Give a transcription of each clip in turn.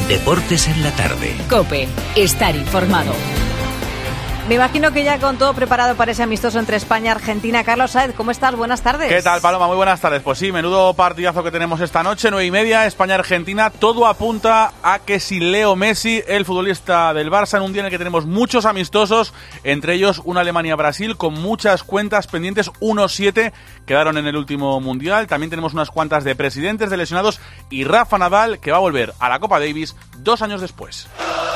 Deportes en la tarde. COPE. Estar informado. Me imagino que ya con todo preparado para ese amistoso entre España y Argentina. Carlos Saez, ¿cómo estás? Buenas tardes. ¿Qué tal, Paloma? Muy buenas tardes. Pues sí, menudo partidazo que tenemos esta noche, 9:30, España-Argentina. Todo apunta a que si Leo Messi, el futbolista del Barça, en un día en el que tenemos muchos amistosos, entre ellos una Alemania-Brasil, con muchas cuentas pendientes, 1-7 quedaron en el último Mundial. También tenemos unas cuantas de presidentes, de lesionados, y Rafa Nadal, que va a volver a la Copa Davis 2 años después.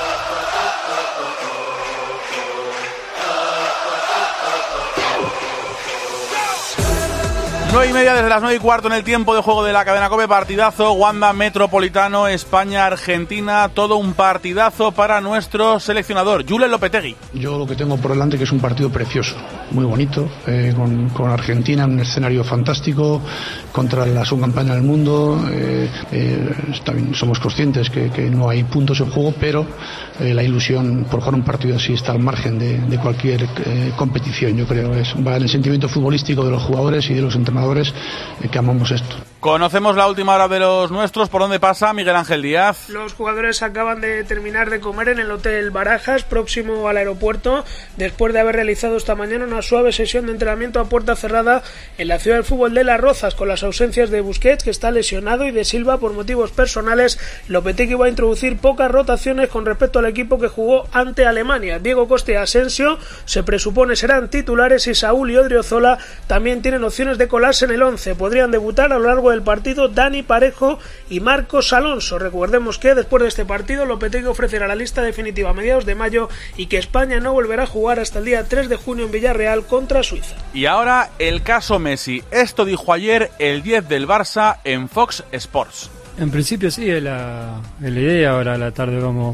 9:30 desde las 9:15 en el tiempo de juego de la cadena COPE, partidazo, Wanda Metropolitano, España-Argentina, todo un partidazo para nuestro seleccionador, Julen Lopetegui. Yo lo que tengo por delante que es un partido precioso, muy bonito, con Argentina en un escenario fantástico, contra la subcampeona del mundo, también somos conscientes que no hay puntos en juego, pero la ilusión por jugar un partido así está al margen de cualquier competición. Yo creo que va en el sentimiento futbolístico de los jugadores y de los entrenadores que amamos esto. Conocemos la última hora de los nuestros. ¿Por dónde pasa Miguel Ángel Díaz? Los jugadores acaban de terminar de comer en el Hotel Barajas, próximo al aeropuerto, después de haber realizado esta mañana una suave sesión de entrenamiento a puerta cerrada en la ciudad del fútbol de Las Rozas, con las ausencias de Busquets, que está lesionado, y de Silva por motivos personales. Lopetegui va a introducir pocas rotaciones con respecto al equipo que jugó ante Alemania. Diego Costa y Asensio se presupone serán titulares, y Saúl y Odriozola también tienen opciones de colarse en el 11. Podrían debutar a lo largo del partido Dani Parejo y Marcos Alonso. Recordemos que después de este partido Lopetegui ofrecerá la lista definitiva a mediados de mayo y que España no volverá a jugar hasta el día 3 de junio en Villarreal contra Suiza. Y ahora el caso Messi. Esto dijo ayer el 10 del Barça en Fox Sports. En principio sí, es la idea. Ahora a la tarde vamos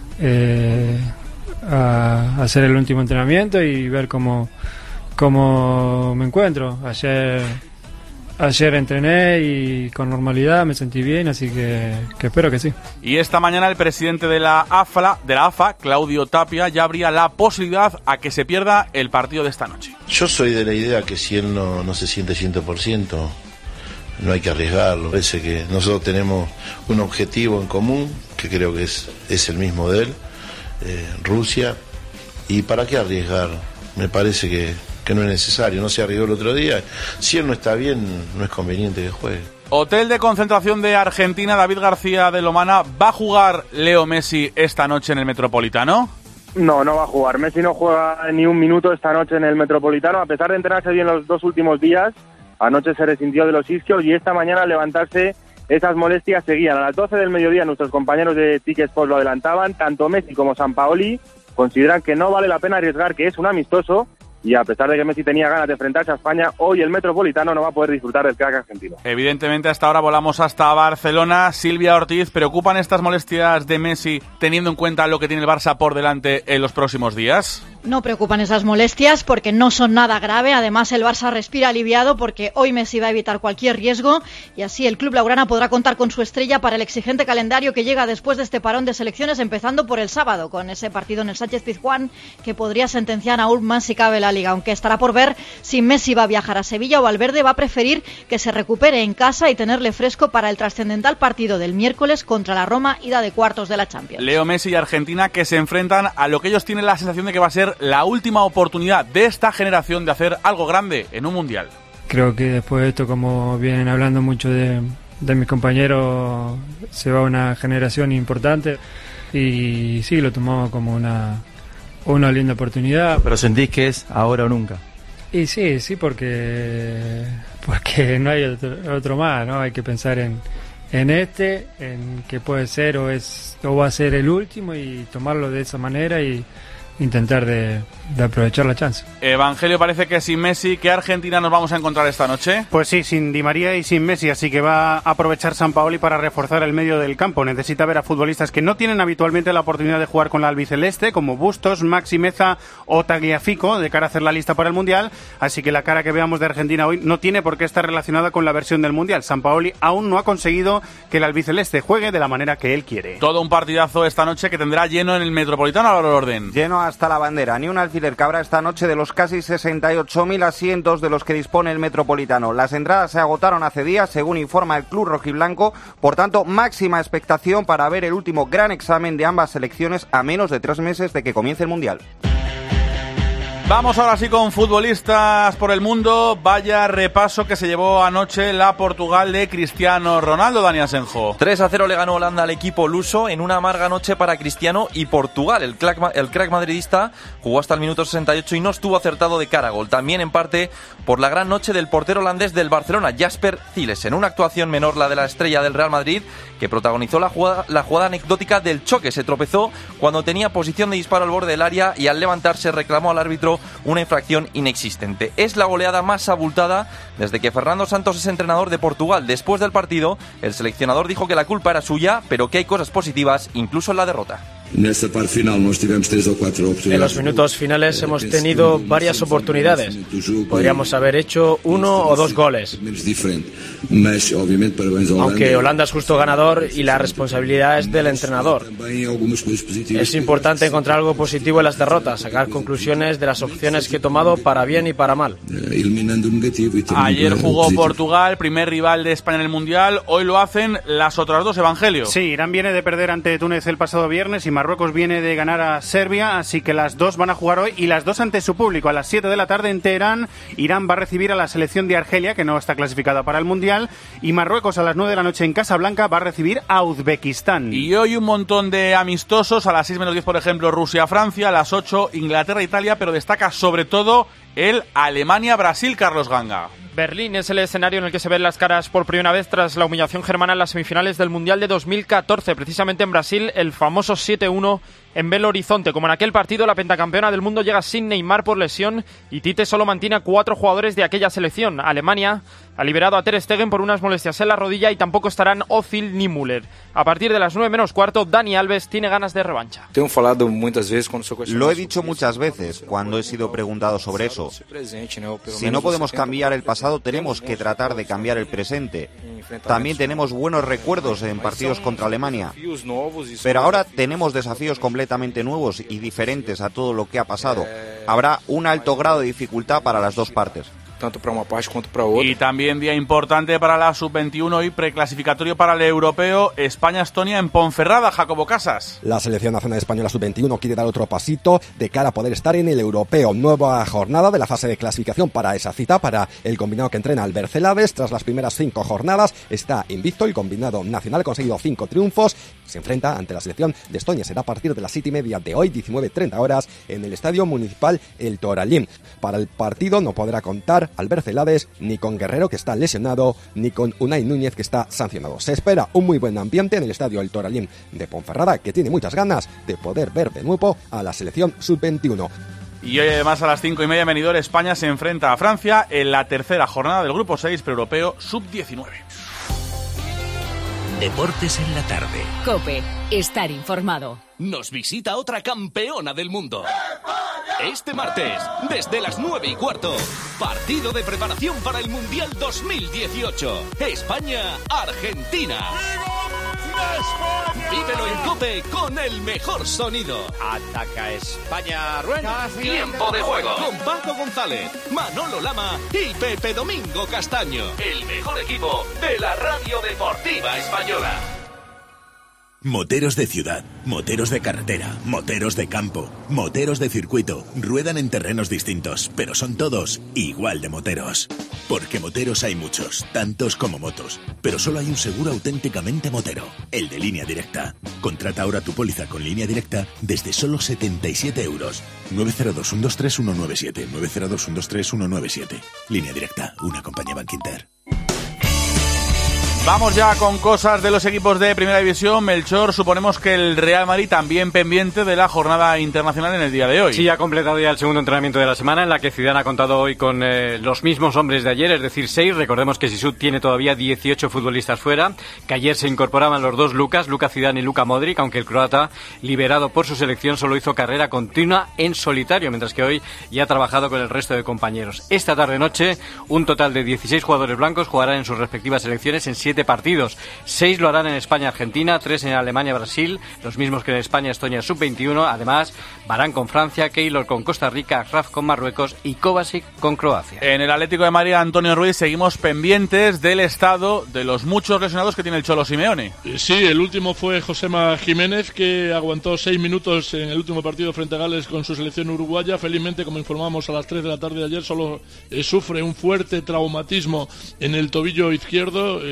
a hacer el último entrenamiento y ver cómo me encuentro. Ayer entrené y con normalidad me sentí bien, así que espero que sí. Y esta mañana el presidente de la AFA, Claudio Tapia, ya abría la posibilidad a que se pierda el partido de esta noche. Yo soy de la idea que si él no se siente 100%, no hay que arriesgarlo. Parece que nosotros tenemos un objetivo en común, que creo que es el mismo de él, Rusia, y ¿para qué arriesgar? Me parece que no es necesario, no se arriesgó el otro día. Si él no está bien, no es conveniente que juegue. Hotel de concentración de Argentina, David García de Lomana. ¿Va a jugar Leo Messi esta noche en el Metropolitano? No va a jugar. Messi no juega ni un minuto esta noche en el Metropolitano, a pesar de entrenarse bien los 2 últimos días. Anoche se resintió de los isquios y esta mañana al levantarse esas molestias seguían. A las 12 del mediodía nuestros compañeros de Tic Sports lo adelantaban. Tanto Messi como Sampaoli consideran que no vale la pena arriesgar, que es un amistoso, y a pesar de que Messi tenía ganas de enfrentarse a España, hoy el Metropolitano no va a poder disfrutar del crack argentino. Evidentemente, hasta ahora volamos hasta Barcelona. Silvia Ortiz, ¿preocupan estas molestias de Messi teniendo en cuenta lo que tiene el Barça por delante en los próximos días? No preocupan esas molestias porque no son nada grave. Además, el Barça respira aliviado porque hoy Messi va a evitar cualquier riesgo y así el club blaugrana podrá contar con su estrella para el exigente calendario que llega después de este parón de selecciones, empezando por el sábado con ese partido en el Sánchez-Pizjuán que podría sentenciar aún más si cabe la Liga, aunque estará por ver si Messi va a viajar a Sevilla o Valverde va a preferir que se recupere en casa y tenerle fresco para el trascendental partido del miércoles contra la Roma, ida de cuartos de la Champions. Leo Messi y Argentina, que se enfrentan a lo que ellos tienen la sensación de que va a ser la última oportunidad de esta generación de hacer algo grande en un mundial. Creo que después de esto, como vienen hablando mucho de mis compañeros, se va una generación importante y sí, lo tomamos como una linda oportunidad. ¿Pero sentís que es ahora o nunca? Y sí, porque no hay otro más, ¿no? Hay que pensar en que puede ser o va a ser el último y tomarlo de esa manera y intentar de aprovechar la chance. Evangelio, parece que sin Messi, ¿qué Argentina nos vamos a encontrar esta noche? Pues sí, sin Di María y sin Messi, así que va a aprovechar Sampaoli para reforzar el medio del campo. Necesita ver a futbolistas que no tienen habitualmente la oportunidad de jugar con la albiceleste, como Bustos, Maxi Meza o Tagliafico, de cara a hacer la lista para el Mundial, así que la cara que veamos de Argentina hoy no tiene por qué estar relacionada con la versión del Mundial. Sampaoli aún no ha conseguido que el albiceleste juegue de la manera que él quiere. Todo un partidazo esta noche que tendrá lleno en el Metropolitano, a la orden. Lleno hasta la bandera. Ni un alfiler cabrá esta noche de los casi 68.000 asientos de los que dispone el Metropolitano. Las entradas se agotaron hace días, según informa el club rojiblanco. Por tanto, máxima expectación para ver el último gran examen de ambas selecciones a menos de 3 meses de que comience el Mundial. Vamos ahora sí con futbolistas por el mundo. Vaya repaso que se llevó anoche la Portugal de Cristiano Ronaldo, Dani Asenjo. 3-0 le ganó Holanda al equipo luso en una amarga noche para Cristiano y Portugal. El crack madridista jugó hasta el minuto 68 y no estuvo acertado de cara a gol. También en parte por la gran noche del portero holandés del Barcelona, Jasper Cillesen. Una actuación menor la de la estrella del Real Madrid, que protagonizó la jugada anecdótica del choque. Se tropezó cuando tenía posición de disparo al borde del área y al levantarse reclamó al árbitro una infracción inexistente. Es la goleada más abultada desde que Fernando Santos es entrenador de Portugal. Después del partido, el seleccionador dijo que la culpa era suya, pero que hay cosas positivas, incluso en la derrota. En los minutos finales hemos tenido varias oportunidades. Podríamos haber hecho 1 o 2 goles. Aunque Holanda es justo ganador y la responsabilidad es del entrenador. Es importante encontrar algo positivo en las derrotas, sacar conclusiones de las opciones que he tomado para bien y para mal. Ayer jugó Portugal, primer rival de España en el Mundial. Hoy lo hacen las otras dos, Evangelio. Sí, Irán viene de perder ante Túnez el pasado viernes y Marruecos viene de ganar a Serbia, así que las dos van a jugar hoy y las dos ante su público. A las 7 de la tarde en Teherán, Irán va a recibir a la selección de Argelia, que no está clasificada para el Mundial, y Marruecos a las 9 de la noche en Casablanca va a recibir a Uzbekistán. Y hoy un montón de amistosos, a las 6:10 por ejemplo Rusia-Francia, a las 8 Inglaterra-Italia, pero destaca sobre todo el Alemania-Brasil, Carlos Ganga. Berlín es el escenario en el que se ven las caras por primera vez tras la humillación germana en las semifinales del Mundial de 2014. Precisamente en Brasil, el famoso 7-1 en Belo Horizonte. Como en aquel partido, la pentacampeona del mundo llega sin Neymar por lesión y Tite solo mantiene a 4 jugadores de aquella selección. Alemania ha liberado a Ter Stegen por unas molestias en la rodilla y tampoco estarán Özil ni Müller. A partir de las 9:15, Dani Alves tiene ganas de revancha. Lo he dicho muchas veces cuando he sido preguntado sobre eso. Si no podemos cambiar el pasado, tenemos que tratar de cambiar el presente. También tenemos buenos recuerdos en partidos contra Alemania. Pero ahora tenemos desafíos completamente nuevos y diferentes a todo lo que ha pasado. Habrá un alto grado de dificultad para las dos partes. tanto para una parte como para otra. Y también día importante para la Sub-21 y preclasificatorio para el europeo España-Estonia en Ponferrada, Jacobo Casas. La selección nacional española Sub-21 quiere dar otro pasito de cara a poder estar en el europeo. Nueva jornada de la fase de clasificación para esa cita, para el combinado que entrena al Bercelades. Tras las primeras 5 jornadas está invicto el combinado nacional, ha conseguido 5 triunfos. Se enfrenta ante la selección de Estonia. Será a partir de las 7:30 de hoy, 19:30 horas, en el Estadio Municipal El Torallín. Para el partido no podrá contar Albert Celades ni con Guerrero, que está lesionado, ni con Unai Núñez, que está sancionado. Se espera un muy buen ambiente en el Estadio El Torallín de Ponferrada, que tiene muchas ganas de poder ver de nuevo a la selección Sub-21. Y hoy además a las 5:30 en Benidorm, España se enfrenta a Francia en la tercera jornada del Grupo 6 pre-europeo Sub-19. Deportes en la tarde. COPE. Estar informado. Nos visita otra campeona del mundo. Este martes, desde las 9:15, partido de preparación para el Mundial 2018. España-Argentina. Vívelo en COPE con el mejor sonido. Ataca España. Tiempo de juego con Paco González, Manolo Lama y Pepe Domingo Castaño. El mejor equipo de la radio deportiva española. Moteros de ciudad, moteros de carretera, moteros de campo, moteros de circuito, ruedan en terrenos distintos, pero son todos igual de moteros. Porque moteros hay muchos, tantos como motos, pero solo hay un seguro auténticamente motero, el de Línea Directa. Contrata ahora tu póliza con Línea Directa desde solo 77 euros. 902-123-197, 902-123-197. Línea Directa, una compañía Bankinter. Vamos ya con cosas de los equipos de Primera División. Melchor, suponemos que el Real Madrid también pendiente de la jornada internacional en el día de hoy. Sí, ha completado ya el segundo entrenamiento de la semana, en la que Zidane ha contado hoy con los mismos hombres de ayer, es decir, 6. Recordemos que Sisu tiene todavía 18 futbolistas fuera, que ayer se incorporaban los dos Luka Zidane y Luka Modric, aunque el croata, liberado por su selección, solo hizo carrera continua en solitario, mientras que hoy ya ha trabajado con el resto de compañeros. Esta tarde-noche, un total de 16 jugadores blancos jugarán en sus respectivas selecciones en 7 7 partidos. 6 lo harán en España-Argentina, 3 en Alemania-Brasil, los mismos que en España-Estonia sub-21. Además, Varane con Francia, Keylor con Costa Rica, Raf con Marruecos y Kovacic con Croacia. En el Atlético de Madrid, Antonio Ruiz, seguimos pendientes del estado de los muchos lesionados que tiene el Cholo Simeone. Sí, el último fue Josema Jiménez, que aguantó 6 minutos en el último partido frente a Gales con su selección uruguaya. Felizmente, como informamos a las 3 de la tarde de ayer, solo sufre un fuerte traumatismo en el tobillo izquierdo,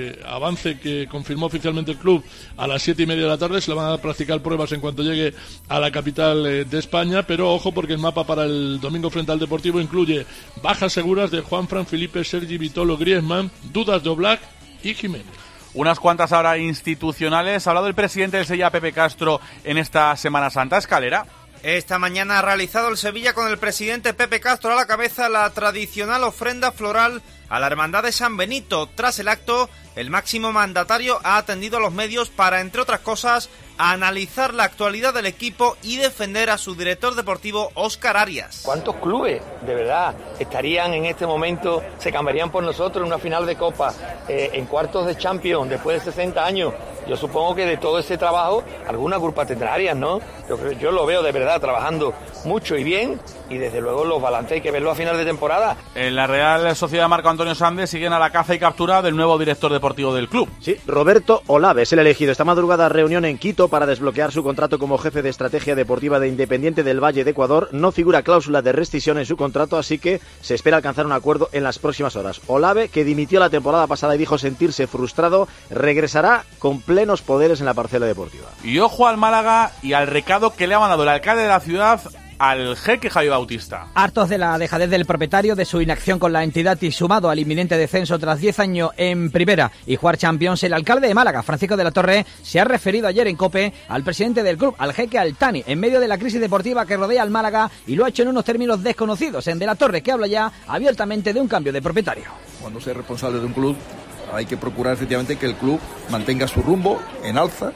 avance que confirmó oficialmente el club a las 7:30 de la tarde. Se le van a practicar pruebas en cuanto llegue a la capital de España, pero ojo, porque el mapa para el domingo frente al Deportivo incluye bajas seguras de Juanfran, Felipe, Sergi, Vitolo, Griezmann, dudas de Oblak y Jiménez. Unas cuantas ahora institucionales. Ha hablado el presidente del Sevilla, Pepe Castro, en esta Semana Santa. Escalera. Esta mañana ha realizado el Sevilla con el presidente Pepe Castro a la cabeza la tradicional ofrenda floral a la Hermandad de San Benito. Tras el acto, el máximo mandatario ha atendido a los medios para, entre otras cosas, analizar la actualidad del equipo y defender a su director deportivo, Óscar Arias. ¿Cuántos clubes, de verdad, estarían en este momento, se cambiarían por nosotros en una final de Copa, en cuartos de Champions, después de 60 años? Yo supongo que de todo ese trabajo, alguna culpa tendrá Arias, ¿no? Yo lo veo de verdad trabajando mucho y bien, y desde luego los balances hay que verlos a final de temporada. En la Real Sociedad Marco Antonio Sandes siguen a la caza y captura del nuevo director deportivo del club. Sí, Roberto Olave es el elegido. Esta madrugada reunión en Quito para desbloquear su contrato como jefe de estrategia deportiva de Independiente del Valle de Ecuador. No figura cláusula de rescisión en su contrato, así que se espera alcanzar un acuerdo en las próximas horas. Olave, que dimitió la temporada pasada y dijo sentirse frustrado, regresará con plenos poderes en la parcela deportiva. Y ojo al Málaga y al recado que le ha mandado el alcalde de la ciudad al jeque Javi Bautista. Hartos de la dejadez del propietario, de su inacción con la entidad y sumado al inminente descenso tras 10 años en primera y jugar Champions, el alcalde de Málaga, Francisco de la Torre, se ha referido ayer en COPE al presidente del club, al jeque Altani, en medio de la crisis deportiva que rodea al Málaga, y lo ha hecho en unos términos desconocidos. En De la Torre, que habla ya abiertamente de un cambio de propietario. Cuando se es responsable de un club, hay que procurar efectivamente que el club mantenga su rumbo en alza,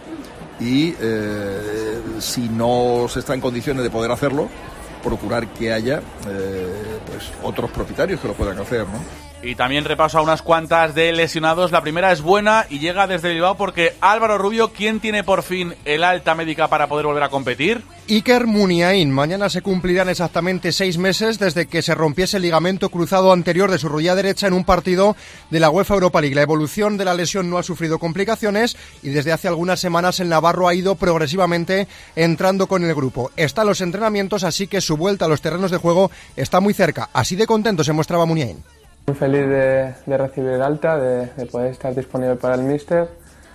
y si no se está en condiciones de poder hacerlo, procurar que haya pues otros propietarios que lo puedan hacer, ¿no? Y también repaso a unas cuantas de lesionados. La primera es buena y llega desde Bilbao porque Álvaro Rubio, ¿quién tiene por fin el alta médica para poder volver a competir? Iker Muniain. Mañana se cumplirán exactamente 6 meses desde que se rompiese el ligamento cruzado anterior de su rodilla derecha en un partido de la UEFA Europa League. La evolución de la lesión no ha sufrido complicaciones y desde hace algunas semanas el navarro ha ido progresivamente entrando con el grupo. Está en los entrenamientos, así que su vuelta a los terrenos de juego está muy cerca. Así de contento se mostraba Muniain. Muy feliz de recibir el alta, de poder estar disponible para el míster,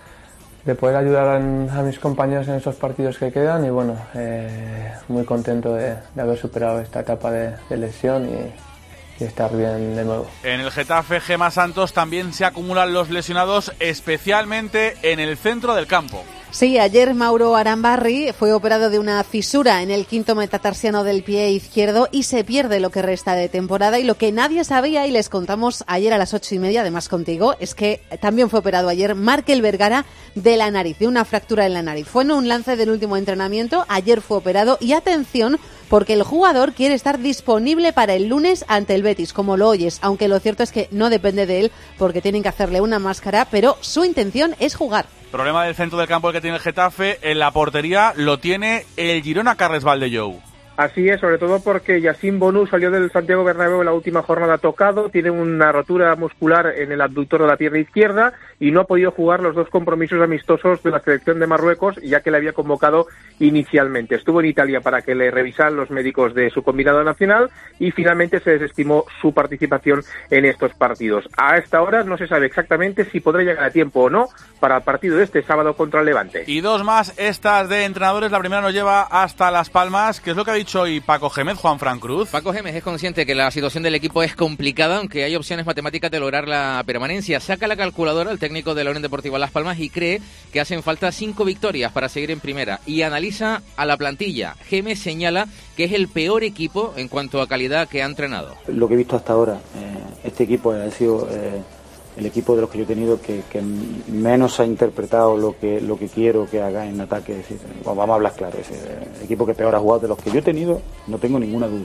de poder ayudar a mis compañeros en esos partidos que quedan y bueno, muy contento de haber superado esta etapa de lesión y estar bien de nuevo. En el Getafe, Gemma Santos, también se acumulan los lesionados, especialmente en el centro del campo. Sí, ayer Mauro Arambarri fue operado de una fisura en el quinto metatarsiano del pie izquierdo y se pierde lo que resta de temporada. Y lo que nadie sabía, y les contamos ayer a las 8:30, además contigo, es que también fue operado ayer Markel Vergara de la nariz, de una fractura en la nariz. Fue en un lance del último entrenamiento, ayer fue operado y atención, porque el jugador quiere estar disponible para el lunes ante el Betis, como lo oyes, aunque lo cierto es que no depende de él porque tienen que hacerle una máscara, pero su intención es jugar. Problema del centro del campo el que tiene el Getafe, en la portería lo tiene el Girona Carles Valdellou. Así es, sobre todo porque Yacine Bonú salió del Santiago Bernabéu en la última jornada tocado, tiene una rotura muscular en el abductor de la pierna izquierda y no ha podido jugar los 2 compromisos amistosos de la selección de Marruecos, ya que le había convocado inicialmente. Estuvo en Italia para que le revisaran los médicos de su combinado nacional y finalmente se desestimó su participación en estos partidos. A esta hora no se sabe exactamente si podrá llegar a tiempo o no para el partido de este sábado contra el Levante. Y 2 más, estas de entrenadores. La primera nos lleva hasta Las Palmas, que es lo que ha dicho hoy Paco Gémez, Juanfran Cruz. Paco Gémez es consciente que la situación del equipo es complicada, aunque hay opciones matemáticas de lograr la permanencia. Saca la calculadora el técnico de la Unión Deportiva Las Palmas y cree que hacen falta 5 victorias para seguir en primera. Y analiza a la plantilla. Gémez señala que es el peor equipo en cuanto a calidad que ha entrenado. Lo que he visto hasta ahora, este equipo ha sido el equipo de los que yo he tenido que menos ha interpretado lo que quiero que haga en ataque. Es decir, vamos a hablar claro, es el equipo que peor ha jugado de los que yo he tenido, no tengo ninguna duda.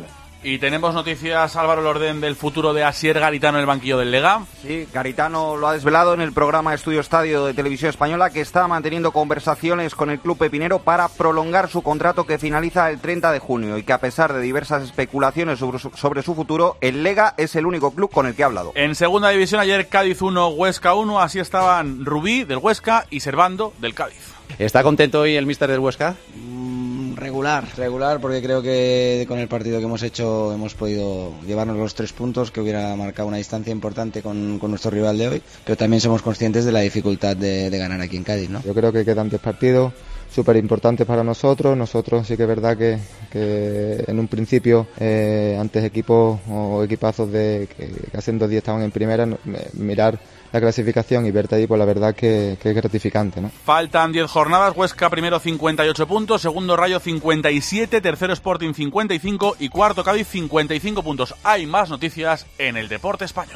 Y tenemos noticias, Álvaro Lordén, del futuro de Asier Garitano en el banquillo del Lega. Sí, Garitano lo ha desvelado en el programa Estudio Estadio de Televisión Española, que está manteniendo conversaciones con el club pepinero para prolongar su contrato que finaliza el 30 de junio y que, a pesar de diversas especulaciones sobre su futuro, el Lega es el único club con el que ha hablado. En segunda división, ayer Cádiz 1, Huesca 1, así estaban Rubí del Huesca y Servando del Cádiz. ¿Está contento hoy el míster del Huesca? Regular, porque creo que con el partido que hemos hecho hemos podido llevarnos los 3 puntos, que hubiera marcado una distancia importante con nuestro rival de hoy, pero también somos conscientes de la dificultad de ganar aquí en Cádiz, ¿no? Yo creo que quedan 3 partidos súper importantes para nosotros. Nosotros sí que es verdad que en un principio, antes equipos o equipazos que hace 2 días estaban en primera, mirar la clasificación y verte ahí, pues la verdad que es gratificante, ¿no? Faltan 10 jornadas, Huesca primero 58 puntos, segundo Rayo 57, tercero Sporting 55 y cuarto Cádiz 55 puntos. Hay más noticias en el deporte español.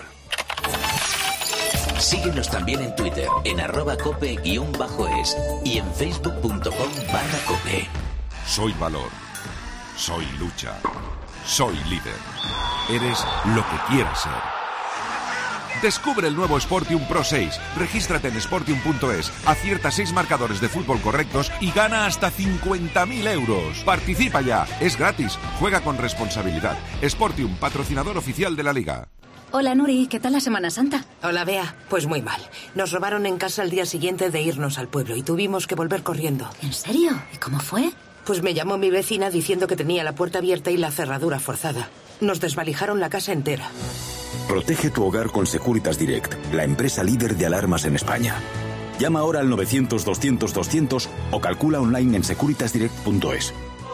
Síguenos también en Twitter, en @cope_es y en facebook.com/cope. Soy valor, soy lucha, soy líder. Eres lo que quieras ser. Descubre el nuevo Sportium Pro 6. Regístrate en sportium.es, acierta 6 marcadores de fútbol correctos y gana hasta 50.000 euros. Participa ya, es gratis, juega con responsabilidad. Sportium, patrocinador oficial de la Liga. Hola Nuri, ¿qué tal la Semana Santa? Hola Bea, pues muy mal. Nos robaron en casa al día siguiente de irnos al pueblo y tuvimos que volver corriendo. ¿En serio? ¿Y cómo fue? Pues me llamó mi vecina diciendo que tenía la puerta abierta y la cerradura forzada. Nos desvalijaron la casa entera. Protege tu hogar con Securitas Direct, la empresa líder de alarmas en España. Llama ahora al 900-200-200 o calcula online en securitasdirect.es.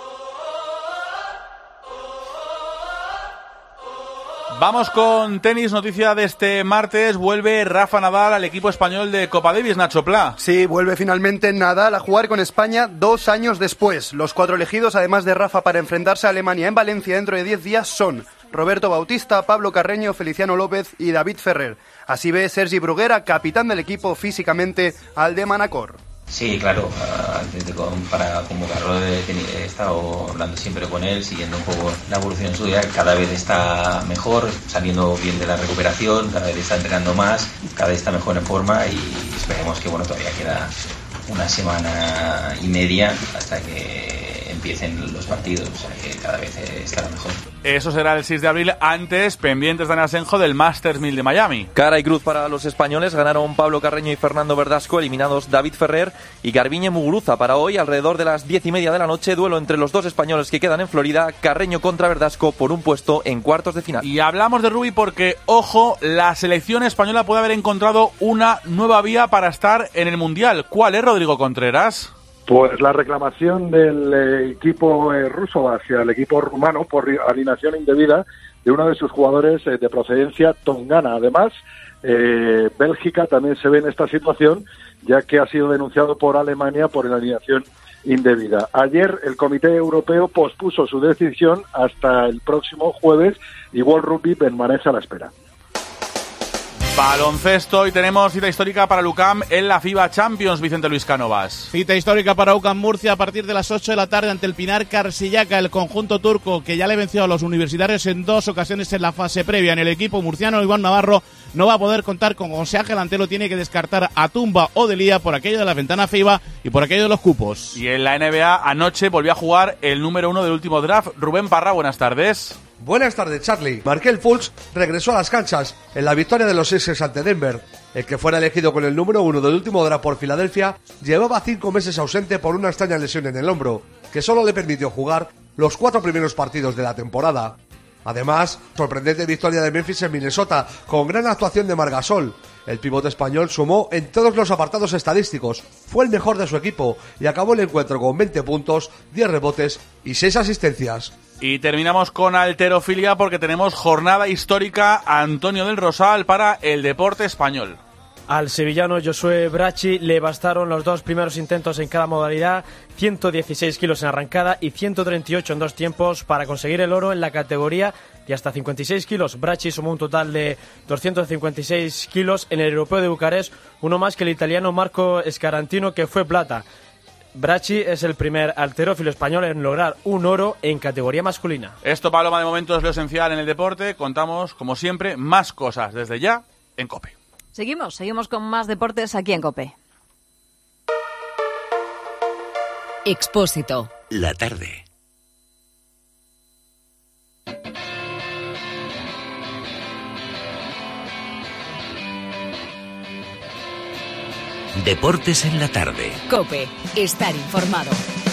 Vamos con tenis, noticia de este martes. Vuelve Rafa Nadal al equipo español de Copa Davis, Nacho Pla. Sí, vuelve finalmente Nadal a jugar con España 2 años después. Los 4 elegidos, además de Rafa, para enfrentarse a Alemania en Valencia dentro de 10 días son Roberto Bautista, Pablo Carreño, Feliciano López y David Ferrer. Así ve Sergi Bruguera, capitán del equipo, físicamente al de Manacor. Sí, claro, para convocarlo he estado hablando siempre con él, siguiendo un poco la evolución suya. Cada vez está mejor, saliendo bien de la recuperación, cada vez está entrenando más, cada vez está mejor en forma y esperemos que todavía queda una semana y media hasta que empiecen los partidos, o sea que cada vez estará mejor. Eso será el 6 de abril, antes pendientes de Asenjo del Masters 1000 de Miami. Cara y cruz para los españoles, ganaron Pablo Carreño y Fernando Verdasco, eliminados David Ferrer y Garbiñe Muguruza. Para hoy, alrededor de las 10:30 de la noche, duelo entre los 2 españoles que quedan en Florida, Carreño contra Verdasco por un puesto en cuartos de final. Y hablamos de rugby porque, ojo, la selección española puede haber encontrado una nueva vía para estar en el Mundial. ¿Cuál es, Rodrigo Contreras? Pues la reclamación del equipo ruso hacia el equipo rumano por alineación indebida de uno de sus jugadores de procedencia tongana. Además, Bélgica también se ve en esta situación, ya que ha sido denunciado por Alemania por alineación indebida. Ayer el Comité Europeo pospuso su decisión hasta el próximo jueves y World Rugby permanece a la espera. Baloncesto, y tenemos cita histórica para l'UQAM en la FIBA Champions, Vicente Luis Cánovas. Cita histórica para UQAM Murcia a partir de las 8 de la tarde ante el Pinar Karşıyaka, el conjunto turco que ya le venció a los universitarios en 2 ocasiones en la fase previa. En el equipo murciano, Iván Navarro no va a poder contar con José Ángel Antelo, tiene que descartar a Tumba o Delía por aquello de la ventana FIBA y por aquello de los cupos. Y en la NBA anoche volvió a jugar el número 1 del último draft, Rubén Parra, buenas tardes. Buenas tardes, Charlie. Markelle Fultz regresó a las canchas en la victoria de los Sixers ante Denver. El que fuera elegido con el número 1 del último draft por Filadelfia llevaba 5 meses ausente por una extraña lesión en el hombro, que solo le permitió jugar los 4 primeros partidos de la temporada. Además, sorprendente victoria de Memphis en Minnesota, con gran actuación de Marc Gasol. El pivote español sumó en todos los apartados estadísticos, fue el mejor de su equipo y acabó el encuentro con 20 puntos, 10 rebotes y 6 asistencias. Y terminamos con halterofilia porque tenemos jornada histórica Antonio del Rosal para el deporte español. Al sevillano Josué Bracci le bastaron los 2 primeros intentos en cada modalidad, 116 kilos en arrancada y 138 en 2 tiempos para conseguir el oro en la categoría de hasta 56 kilos. Bracci sumó un total de 256 kilos en el europeo de Bucarest, uno más que el italiano Marco Scarantino, que fue plata. Bracci es el primer halterófilo español en lograr un oro en categoría masculina. Esto, Paloma, de momento es lo esencial en el deporte. Contamos, como siempre, más cosas desde ya en COPE. Seguimos con más deportes aquí en COPE. Expósito. La tarde. Deportes en la tarde. COPE. Estar informado.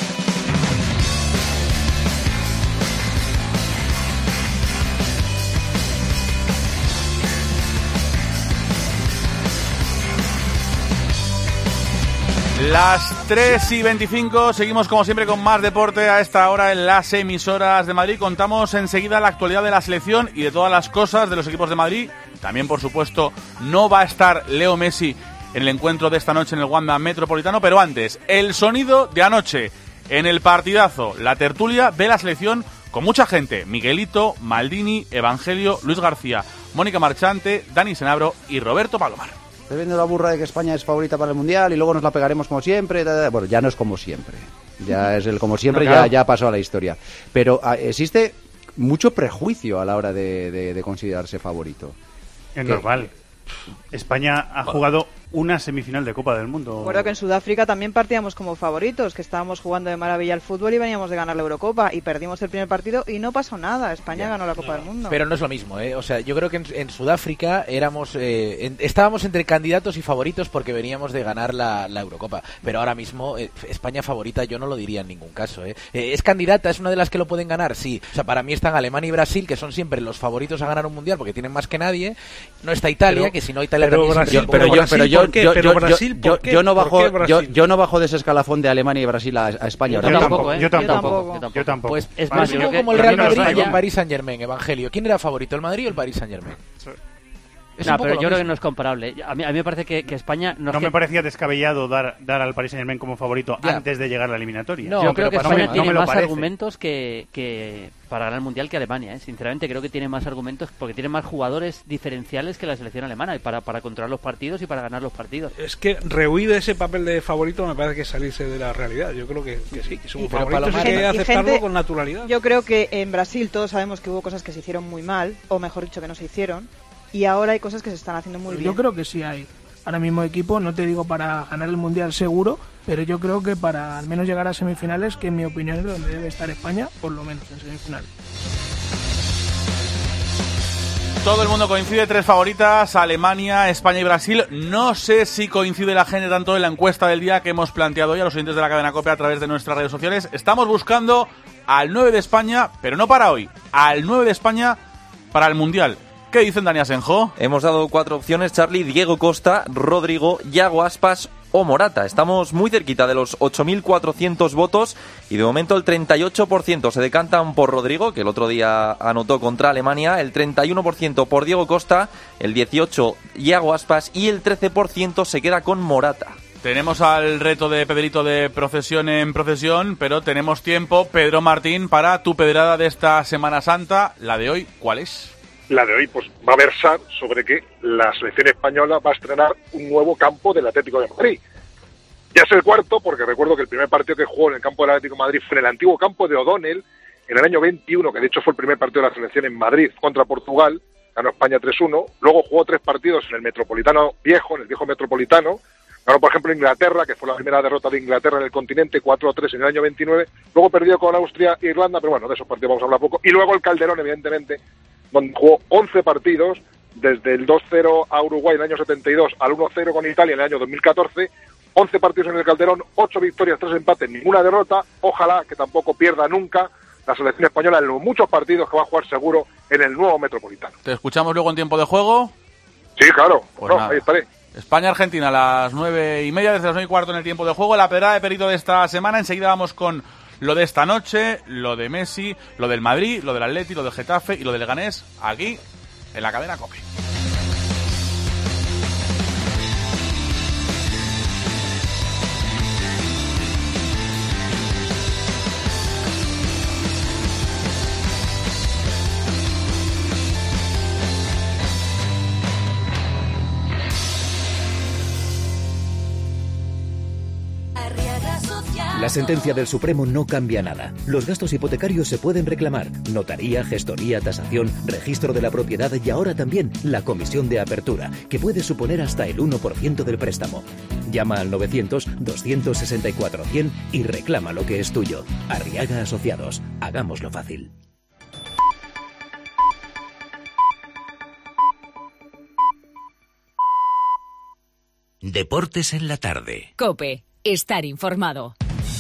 Las 3:25, seguimos como siempre con más deporte a esta hora en las emisoras de Madrid. Contamos enseguida la actualidad de la selección y de todas las cosas de los equipos de Madrid. También, por supuesto, no va a estar Leo Messi en el encuentro de esta noche en el Wanda Metropolitano, pero antes, el sonido de anoche en el partidazo, la tertulia de la selección con mucha gente: Miguelito, Maldini, Evangelio, Luis García, Mónica Marchante, Dani Senabro y Roberto Palomar. Estoy viendo la burra de que España es favorita para el Mundial y luego nos la pegaremos como siempre. Bueno, ya no es como siempre. Ya es el como siempre, no, claro. ya pasó a la historia. Pero existe mucho prejuicio a la hora de considerarse favorito. Es normal. España ha jugado una semifinal de Copa del Mundo. Recuerdo que en Sudáfrica también partíamos como favoritos, que estábamos jugando de maravilla al fútbol y veníamos de ganar la Eurocopa y perdimos el primer partido y no pasó nada. España ganó la Copa del Mundo. Pero no es lo mismo, ¿eh? O sea, yo creo que en Sudáfrica estábamos entre candidatos y favoritos porque veníamos de ganar la Eurocopa. Pero ahora mismo España favorita yo no lo diría en ningún caso, ¿eh? ¿Es candidata? ¿Es una de las que lo pueden ganar? Sí. O sea, para mí están Alemania y Brasil, que son siempre los favoritos a ganar un mundial porque tienen más que nadie. No está Italia, que si no Italia también. Yo no bajo de ese escalafón de Alemania y Brasil a España. Yo tampoco. Pues es más, yo como el Real Madrid y el Paris Saint-Germain, Evangelio. ¿Quién era favorito, el Madrid o el Paris Saint-Germain? No, pero yo creo que no es comparable. A mí me parece que España... No me parecía descabellado dar al Paris Saint-Germain como favorito antes de llegar a la eliminatoria. No, yo creo que España tiene más argumentos que para ganar el Mundial que Alemania. Sinceramente creo que tiene más argumentos porque tiene más jugadores diferenciales que la selección alemana y para controlar los partidos y para ganar los partidos. Es que rehuir ese papel de favorito me parece que es salirse de la realidad. Yo creo que sí, que somos favoritos y hay que aceptarlo con naturalidad. Yo creo que en Brasil todos sabemos que hubo cosas que se hicieron muy mal, o mejor dicho, que no se hicieron. Y ahora hay cosas que se están haciendo muy bien. Yo creo que sí hay. Ahora mismo equipo, no te digo para ganar el Mundial seguro, pero yo creo que para al menos llegar a semifinales, que en mi opinión es donde debe estar España, por lo menos en semifinales. Todo el mundo coincide, 3 favoritas, Alemania, España y Brasil. No sé si coincide la gente tanto en la encuesta del día que hemos planteado hoy a los oyentes de la cadena COPE a través de nuestras redes sociales. Estamos buscando al 9 de España, pero no para hoy, al 9 de España para el Mundial. ¿Qué dicen, Dani Asenjo? Hemos dado 4 opciones, Charlie: Diego Costa, Rodrigo, Yago Aspas o Morata. Estamos muy cerquita de los 8.400 votos y de momento el 38% se decantan por Rodrigo, que el otro día anotó contra Alemania, el 31% por Diego Costa, el 18% Yago Aspas y el 13% se queda con Morata. Tenemos al reto de Pedrito de procesión en procesión, pero tenemos tiempo, Pedro Martín, para tu pedrada de esta Semana Santa. La de hoy, ¿cuál es? La de hoy pues va a versar sobre que la selección española va a estrenar un nuevo campo del Atlético de Madrid. Ya es el cuarto, porque recuerdo que el primer partido que jugó en el campo del Atlético de Madrid fue en el antiguo campo de O'Donnell, en el año 21, que de hecho fue el primer partido de la selección en Madrid contra Portugal, ganó España 3-1, luego jugó 3 partidos en el Metropolitano viejo, en el viejo Metropolitano, ganó por ejemplo Inglaterra, que fue la primera derrota de Inglaterra en el continente, 4-3 en el año 29, luego perdió con Austria e Irlanda, pero bueno, de esos partidos vamos a hablar poco, y luego el Calderón, evidentemente, donde jugó 11 partidos, desde el 2-0 a Uruguay en el año 72 al 1-0 con Italia en el año 2014, 11 partidos en el Calderón, 8 victorias, 3 empates, ninguna derrota. Ojalá que tampoco pierda nunca la selección española en los muchos partidos que va a jugar seguro en el nuevo Metropolitano. ¿Te escuchamos luego en tiempo de juego? Sí, claro, pues ahí estaré. España-Argentina a las 9:30, desde las 9:15 en el tiempo de juego. La pedrada de Perito de esta semana. Enseguida vamos con lo de esta noche, lo de Messi, lo del Madrid, lo del Atleti, lo del Getafe y lo del Leganés, aquí en la cadena COPE. Arriaga Social. La sentencia del Supremo no cambia nada. Los gastos hipotecarios se pueden reclamar. Notaría, gestoría, tasación, registro de la propiedad y ahora también la comisión de apertura, que puede suponer hasta el 1% del préstamo. Llama al 900-264-100 y reclama lo que es tuyo. Arriaga Asociados. Hagámoslo fácil. Deportes en la tarde. COPE. Estar informado.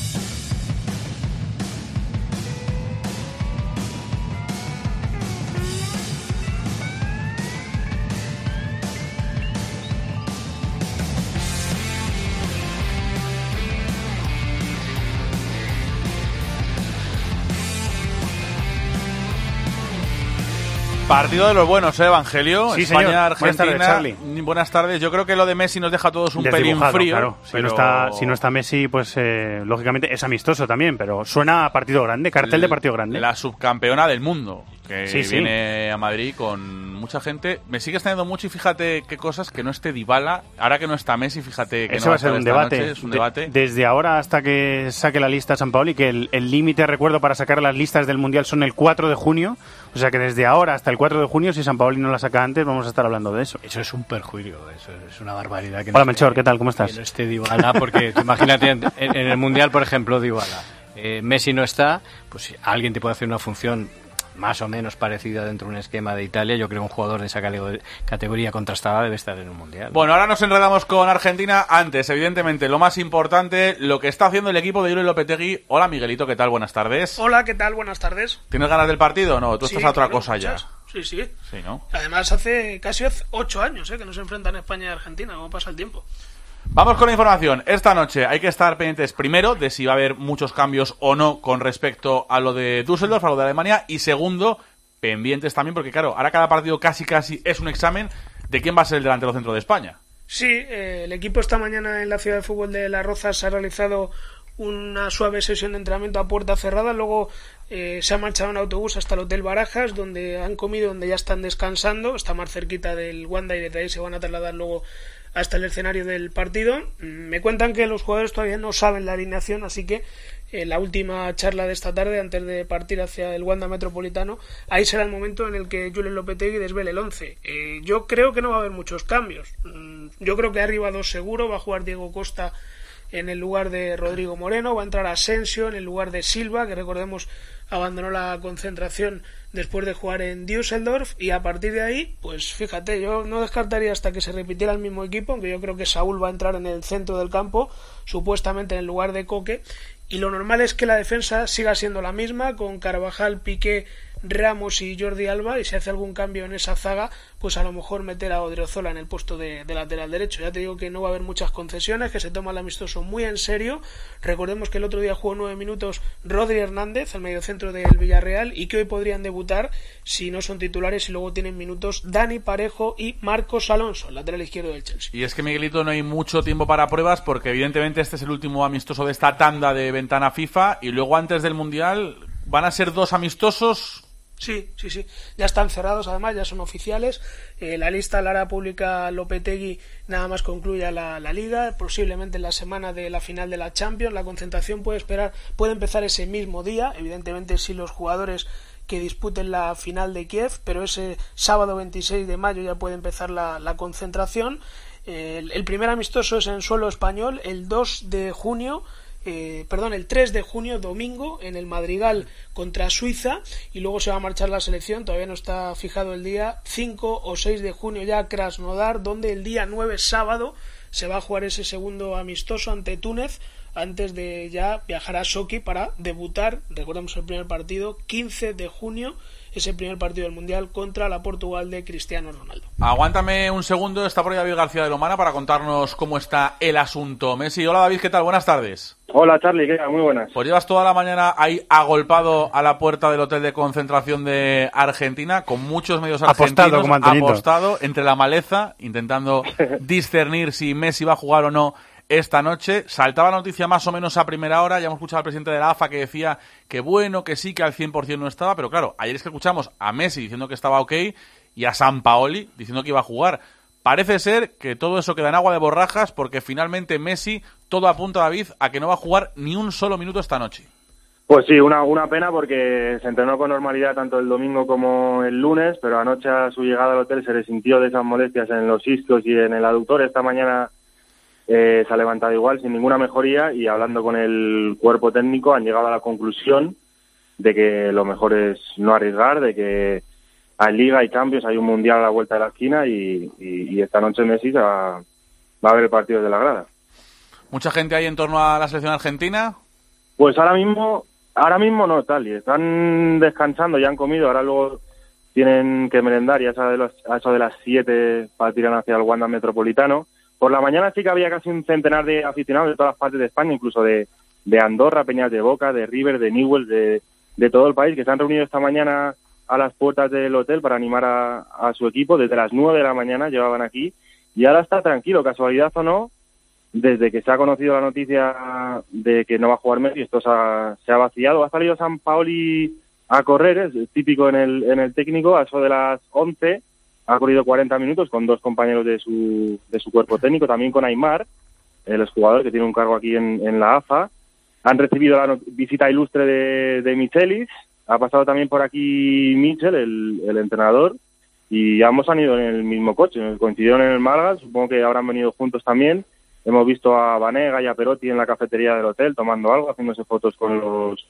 Partido de los buenos, Evangelio. Sí, España, señor. Argentina. Buenas tardes, Charlie. Buenas tardes. Yo creo que lo de Messi nos deja a todos un pelín frío. Claro. Pero... Si no está Messi, pues lógicamente es amistoso también, pero suena a partido grande, cartel de partido grande. La subcampeona del mundo, que sí. viene a Madrid con mucha gente. Me sigue extrañando mucho y fíjate qué cosas, que no esté Dybala. Ahora que no está Messi, fíjate que eso no va a ser un debate. Es un debate. Desde ahora hasta que saque la lista Sampaoli, que el límite, recuerdo, para sacar las listas del Mundial son el 4 de junio. O sea que desde ahora hasta el 4 de junio, si Sampaoli no la saca antes, vamos a estar hablando de eso. Eso es un perjuicio, eso es una barbaridad. Hola, Melchor, ¿qué tal? ¿Cómo estás? Que no esté Dybala, porque imagínate, en el Mundial, por ejemplo, Dybala. Messi no está, pues alguien te puede hacer una función más o menos parecida dentro de un esquema de Italia. Yo creo que un jugador de esa categoría contrastada debe estar en un Mundial. Bueno, ahora nos enredamos con Argentina. Antes, evidentemente, lo más importante, lo que está haciendo el equipo de Julen Lopetegui. Hola, Miguelito, ¿qué tal? Buenas tardes. Hola, ¿qué tal? Buenas tardes. ¿Tienes ganas del partido o no? Tú estás a otra cosa muchas. ya. Sí, sí. Sí, ¿no? Además, hace casi 8 años que no se enfrentan España y Argentina. ¿Cómo pasa el tiempo? Vamos con la información. Esta noche hay que estar pendientes, primero, de si va a haber muchos cambios o no con respecto a lo de Düsseldorf, a lo de Alemania. Y segundo, pendientes también, porque claro, ahora cada partido casi es un examen de quién va a ser el delantero centro de España. Sí, el equipo esta mañana en la ciudad de fútbol de Las Rozas ha realizado una suave sesión de entrenamiento a puerta cerrada. Luego se ha marchado en autobús hasta el Hotel Barajas, donde han comido, donde ya están descansando. Está más cerquita del Wanda y desde ahí se van a trasladar luego hasta el escenario del partido. Me cuentan que los jugadores todavía no saben la alineación, así que la última charla de esta tarde, antes de partir hacia el Wanda Metropolitano, ahí será el momento en el que Julen Lopetegui desvele el 11. Yo creo que no va a haber muchos cambios. Yo creo que arriba 2 seguro, va a jugar Diego Costa en el lugar de Rodrigo Moreno, va a entrar Asensio en el lugar de Silva, que recordemos abandonó la concentración después de jugar en Düsseldorf, y a partir de ahí, pues fíjate, yo no descartaría hasta que se repitiera el mismo equipo, aunque yo creo que Saúl va a entrar en el centro del campo, supuestamente en el lugar de Coque, y lo normal es que la defensa siga siendo la misma, con Carvajal, Piqué, Ramos y Jordi Alba, y si hace algún cambio en esa zaga, pues a lo mejor meter a Odriozola en el puesto de lateral derecho. Ya te digo que no va a haber muchas concesiones, que se toma el amistoso muy en serio. Recordemos que el otro día jugó 9 minutos Rodri Hernández, el mediocentro del Villarreal, y que hoy podrían debutar, si no son titulares y luego tienen minutos, Dani Parejo y Marcos Alonso, el lateral izquierdo del Chelsea. Y es que, Miguelito, no hay mucho tiempo para pruebas, porque evidentemente este es el último amistoso de esta tanda de ventana FIFA, y luego antes del Mundial van a ser 2 amistosos. Sí, ya están cerrados, además ya son oficiales. La lista la hará pública Lopetegui nada más concluya la liga, posiblemente en la semana de la final de la Champions. La concentración puede empezar ese mismo día, evidentemente si los jugadores que disputen la final de Kiev, pero ese sábado 26 de mayo ya puede empezar la concentración. El primer amistoso es en suelo español, el 3 de junio, domingo, en el Madrigal contra Suiza, y luego se va a marchar la selección, todavía no está fijado el día, 5 o 6 de junio ya a Krasnodar, donde el día 9, sábado, se va a jugar ese segundo amistoso ante Túnez, antes de ya viajar a Sochi para debutar, recordemos el primer partido, 15 de junio, ese primer partido del Mundial contra la Portugal de Cristiano Ronaldo. Aguántame un segundo, está por ahí David García de Lomana para contarnos cómo está el asunto Messi. Hola David, ¿qué tal? Buenas tardes. Hola Charlie, ¿qué tal? Muy buenas. Pues llevas toda la mañana ahí agolpado a la puerta del hotel de concentración de Argentina, con muchos medios argentinos, apostado entre la maleza, intentando discernir si Messi va a jugar o no esta noche. Saltaba la noticia más o menos a primera hora, ya hemos escuchado al presidente de la AFA que decía que bueno, que sí, que al 100% no estaba, pero claro, ayer es que escuchamos a Messi diciendo que estaba ok y a Sampaoli diciendo que iba a jugar. Parece ser que todo eso queda en agua de borrajas porque finalmente Messi, todo apunta, David, a que no va a jugar ni un solo minuto esta noche. Pues sí, una pena porque se entrenó con normalidad tanto el domingo como el lunes, pero anoche a su llegada al hotel se resintió de esas molestias en los isquios y en el aductor. Esta mañana se ha levantado igual, sin ninguna mejoría, y hablando con el cuerpo técnico han llegado a la conclusión de que lo mejor es no arriesgar, de que hay liga, hay cambios, hay un mundial a la vuelta de la esquina y esta noche Messi va a ver el partido de la grada. ¿Mucha gente hay en torno a la selección argentina? Pues ahora mismo no, tal, y están descansando, ya han comido, ahora luego tienen que merendar, ya a eso de las 7 para tirar hacia el Wanda Metropolitano. Por la mañana sí que había casi un centenar de aficionados de todas partes de España, incluso de Andorra, Peñas de Boca, de River, de Newell's, de todo el país, que se han reunido esta mañana a las puertas del hotel para animar a su equipo. Desde las 9 de la mañana llevaban aquí y ahora está tranquilo, casualidad o no, desde que se ha conocido la noticia de que no va a jugar Messi, esto se ha vaciado. Ha salido Sampaoli a correr, es típico en el técnico, a eso de las 11, ha corrido 40 minutos con 2 compañeros de su cuerpo técnico, también con Aimar, el exjugador que tiene un cargo aquí en la AFA. Han recibido la visita ilustre de Michelis, ha pasado también por aquí Michel, el entrenador, y ambos han ido en el mismo coche, coincidieron en el Málaga, supongo que habrán venido juntos también. Hemos visto a Vanega y a Perotti en la cafetería del hotel tomando algo, haciéndose fotos con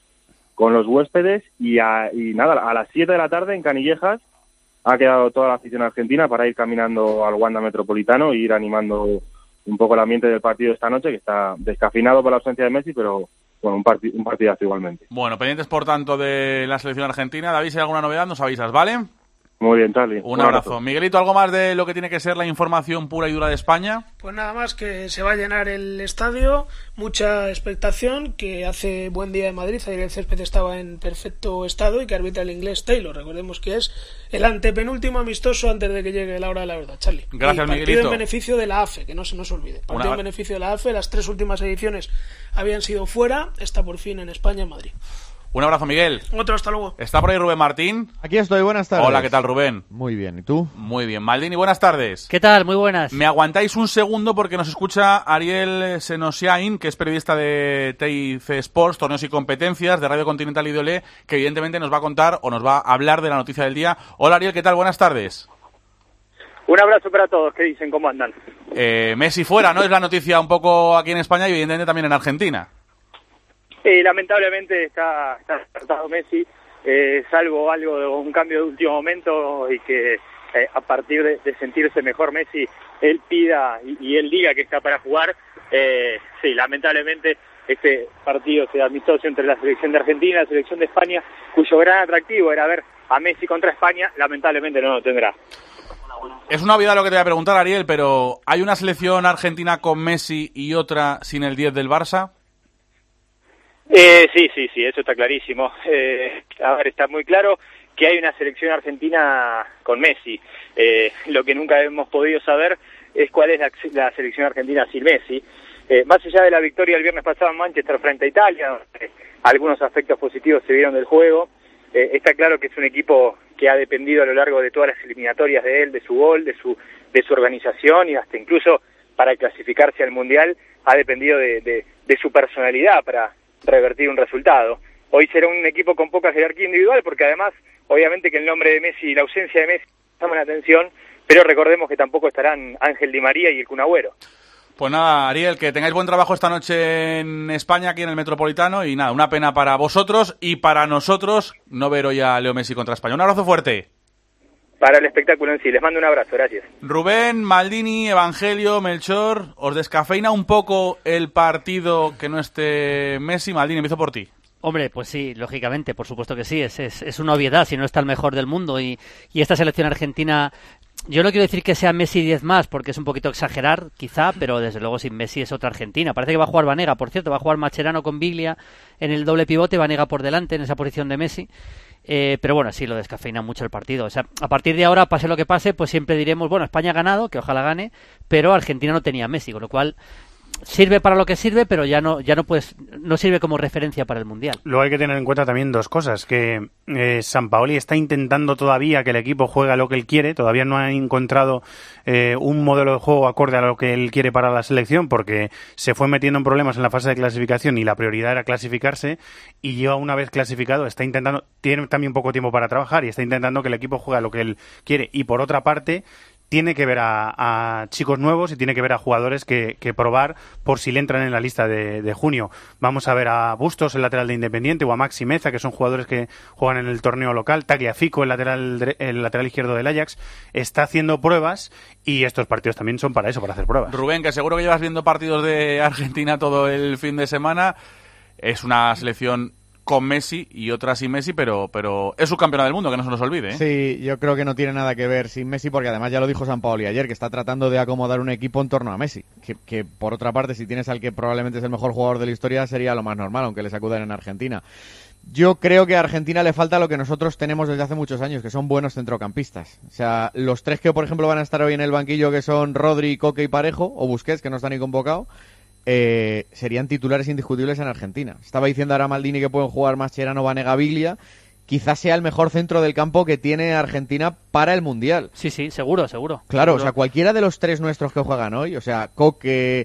los huéspedes, y nada, a las 7 de la tarde en Canillejas ha quedado toda la afición argentina para ir caminando al Wanda Metropolitano e ir animando un poco el ambiente del partido de esta noche, que está descafeinado por la ausencia de Messi, pero bueno, un partidazo igualmente. Bueno, pendientes por tanto de la selección argentina. David, si hay alguna novedad nos avisas, ¿vale? Muy bien, Charlie. Un abrazo. Miguelito, ¿algo más de lo que tiene que ser la información pura y dura de España? Pues nada más, que se va a llenar el estadio, mucha expectación, que hace buen día en Madrid, ayer el césped estaba en perfecto estado y que arbitra el inglés Taylor. Recordemos que es el antepenúltimo amistoso antes de que llegue la hora de la verdad, Charlie. Gracias, Miguelito. Miguelito. En beneficio de la AFE, que no se nos olvide. Partido en beneficio de la AFE, las 3 últimas ediciones habían sido fuera, está por fin en España, en Madrid. Un abrazo, Miguel. Otro, hasta luego. ¿Está por ahí Rubén Martín? Aquí estoy, buenas tardes. Hola, ¿qué tal, Rubén? Muy bien, ¿y tú? Muy bien. Maldini, buenas tardes. ¿Qué tal? Muy buenas. Me aguantáis un segundo porque nos escucha Ariel Senosiain, que es periodista de TIC Sports, Torneos y Competencias, de Radio Continental y de Olé, que evidentemente nos va a contar o nos va a hablar de la noticia del día. Hola, Ariel, ¿qué tal? Buenas tardes. Un abrazo para todos, ¿qué dicen? ¿Cómo andan? Messi fuera, ¿no? Es la noticia un poco aquí en España y evidentemente también en Argentina. Lamentablemente está descartado Messi, salvo algo de un cambio de último momento y que a partir de sentirse mejor Messi, él pida y él diga que está para jugar. Sí, lamentablemente este partido se amistoso entre la selección de Argentina y la selección de España, cuyo gran atractivo era ver a Messi contra España, lamentablemente no lo tendrá. Es una obviedad lo que te voy a preguntar, Ariel, pero ¿hay una selección argentina con Messi y otra sin el 10 del Barça? Sí, eso está clarísimo. A ver, está muy claro que hay una selección argentina con Messi. Lo que nunca hemos podido saber es cuál es la selección argentina sin Messi. Más allá de la victoria el viernes pasado en Manchester frente a Italia, donde algunos aspectos positivos se vieron del juego, está claro que es un equipo que ha dependido a lo largo de todas las eliminatorias de él, de su gol, de su organización y hasta incluso para clasificarse al Mundial ha dependido de su personalidad para revertir un resultado. Hoy será un equipo con poca jerarquía individual porque además, obviamente que el nombre de Messi y la ausencia de Messi llaman la atención, pero recordemos que tampoco estarán Ángel Di María y el Kun Agüero. Pues nada, Ariel, que tengáis buen trabajo esta noche en España, aquí en el Metropolitano, y nada, una pena para vosotros y para nosotros no ver hoy a Leo Messi contra España. Un abrazo fuerte. Para el espectáculo en sí, les mando un abrazo, gracias. Rubén, Maldini, Evangelio, Melchor, ¿os descafeina un poco el partido que no esté Messi? Maldini, empiezo por ti. Hombre, pues sí, lógicamente, por supuesto que sí, es una obviedad, si no está el mejor del mundo y esta selección argentina, yo no quiero decir que sea Messi 10 más, porque es un poquito exagerar, quizá, pero desde luego sin Messi es otra Argentina. Parece que va a jugar Vanega, por cierto, va a jugar Mascherano con Biglia en el doble pivote, Vanega por delante en esa posición de Messi. Pero bueno, sí, lo descafeina mucho el partido. O sea, a partir de ahora, pase lo que pase, pues siempre diremos, bueno, España ha ganado, que ojalá gane, pero Argentina no tenía Messi, con lo cual sirve para lo que sirve, pero ya no sirve como referencia para el Mundial. Luego hay que tener en cuenta también dos cosas, que Sampaoli está intentando todavía que el equipo juegue a lo que él quiere, todavía no ha encontrado un modelo de juego acorde a lo que él quiere para la selección, porque se fue metiendo en problemas en la fase de clasificación y la prioridad era clasificarse, y ya una vez clasificado tiene también poco tiempo para trabajar y está intentando que el equipo juegue a lo que él quiere. Y por otra parte, tiene que ver a chicos nuevos y tiene que ver a jugadores que probar por si le entran en la lista de junio. Vamos a ver a Bustos, el lateral de Independiente, o a Maxi Meza, que son jugadores que juegan en el torneo local. Tagliafico, el lateral izquierdo del Ajax, está haciendo pruebas y estos partidos también son para eso, para hacer pruebas. Rubén, que seguro que llevas viendo partidos de Argentina todo el fin de semana. Es una selección con Messi y otra sin Messi, pero es subcampeona del mundo, que no se nos olvide, ¿eh? Sí, yo creo que no tiene nada que ver sin Messi, porque además ya lo dijo Sampaoli ayer, que está tratando de acomodar un equipo en torno a Messi, que por otra parte, si tienes al que probablemente es el mejor jugador de la historia, sería lo más normal, aunque le sacudan en Argentina. Yo creo que a Argentina le falta lo que nosotros tenemos desde hace muchos años, que son buenos centrocampistas. O sea, los tres que, por ejemplo, van a estar hoy en el banquillo, que son Rodri, Coque y Parejo, o Busquets, que no está ni convocado, serían titulares indiscutibles en Argentina. Estaba diciendo ahora Maldini que pueden jugar Mascherano, Vanega, Biglia. Quizás sea el mejor centro del campo que tiene Argentina para el Mundial. Sí, seguro. Claro, seguro. O sea, cualquiera de los tres nuestros que juegan hoy, o sea, Coque,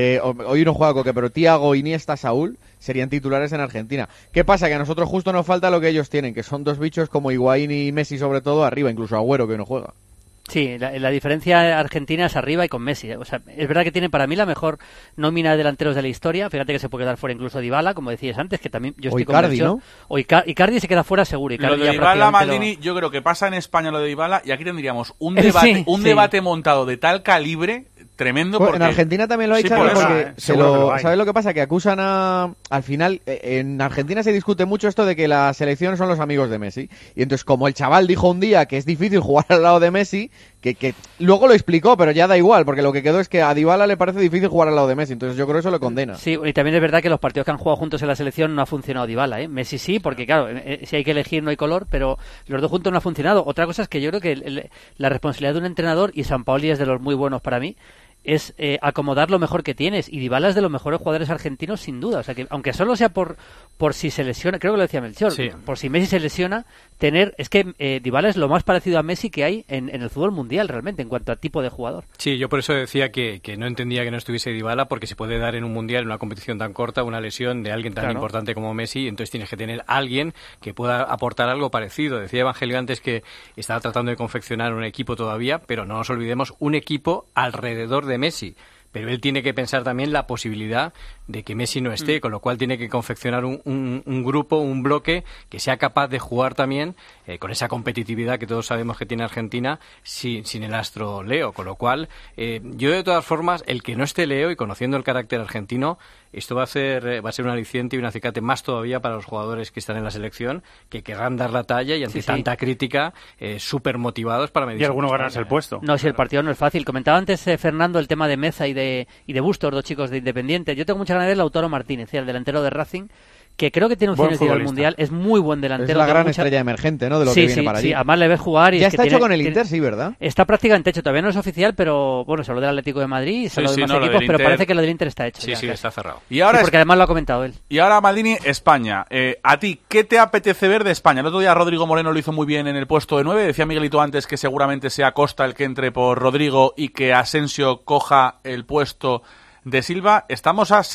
hoy no juega Coque, pero Thiago, Iniesta, Saúl, serían titulares en Argentina. ¿Qué pasa? Que a nosotros justo nos falta lo que ellos tienen, que son dos bichos como Higuaín y Messi sobre todo arriba, incluso Agüero, que no juega. Sí, la diferencia argentina es arriba y con Messi. O sea, es verdad que tiene para mí la mejor nómina de delanteros de la historia. Fíjate que se puede quedar fuera incluso Dybala, como decías antes, que también yo estoy convencido. O Icardi se queda fuera seguro. Icardi lo de Dybala, Maldini, yo creo que pasa en España lo de Dybala y aquí tendríamos un debate montado de tal calibre tremendo. Porque... En Argentina también lo hay, porque ¿sabes lo que pasa? Que acusan al final, en Argentina se discute mucho esto de que la selección son los amigos de Messi. Y entonces, como el chaval dijo un día que es difícil jugar al lado de Messi, que luego lo explicó, pero ya da igual, porque lo que quedó es que a Dybala le parece difícil jugar al lado de Messi, entonces yo creo que eso lo condena. Sí, y también es verdad que los partidos que han jugado juntos en la selección no ha funcionado Dybala, ¿eh? Messi sí, porque claro, si hay que elegir no hay color, pero los dos juntos no ha funcionado. Otra cosa es que yo creo que la responsabilidad de un entrenador, y Sampaoli es de los muy buenos para mí, es acomodar lo mejor que tienes, y Dybala es de los mejores jugadores argentinos sin duda, o sea que aunque solo sea por si se lesiona, creo que lo decía Melchor, sí. Por si Messi se lesiona, es que Dybala es lo más parecido a Messi que hay en el fútbol mundial realmente en cuanto a tipo de jugador. Sí, yo por eso decía que no entendía que no estuviese Dybala, porque se puede dar en un mundial, en una competición tan corta, una lesión de alguien tan importante como Messi, entonces tienes que tener a alguien que pueda aportar algo parecido. Decía Evangelio antes que estaba tratando de confeccionar un equipo todavía, pero no nos olvidemos, un equipo alrededor de Messi. Pero él tiene que pensar también la posibilidad de que Messi no esté, con lo cual tiene que confeccionar un grupo, un bloque que sea capaz de jugar también con esa competitividad que todos sabemos que tiene Argentina sin el astro Leo, con lo cual yo de todas formas, el que no esté Leo y conociendo el carácter argentino, esto va a ser un aliciente y un acicate más todavía para los jugadores que están en la selección, que querrán dar la talla y ante tanta crítica, súper motivados para medir. Y algunos ganarse el puesto. No, si el partido no es fácil. Comentaba antes Fernando el tema de Meza y de Bustos, dos chicos de Independiente. Yo tengo mucha ganas de ver Lautaro Martínez, el delantero de Racing, que creo que tiene opciones de ir al Mundial, es muy buen delantero. Es la gran estrella emergente, ¿no? De lo que viene para allí. Sí, además le ves jugar. Y ya está hecho con el Inter, sí, ¿verdad? Está prácticamente hecho, todavía no es oficial, pero bueno, se habló del Atlético de Madrid, se habló de más equipos, pero parece que lo del Inter está hecho. Sí, está cerrado. Y ahora porque además lo ha comentado él. Y ahora, Maldini, España. ¿A ti qué te apetece ver de España? El otro día Rodrigo Moreno lo hizo muy bien en el puesto de 9, decía Miguelito antes que seguramente sea Costa el que entre por Rodrigo y que Asensio coja el puesto de Silva. Estamos a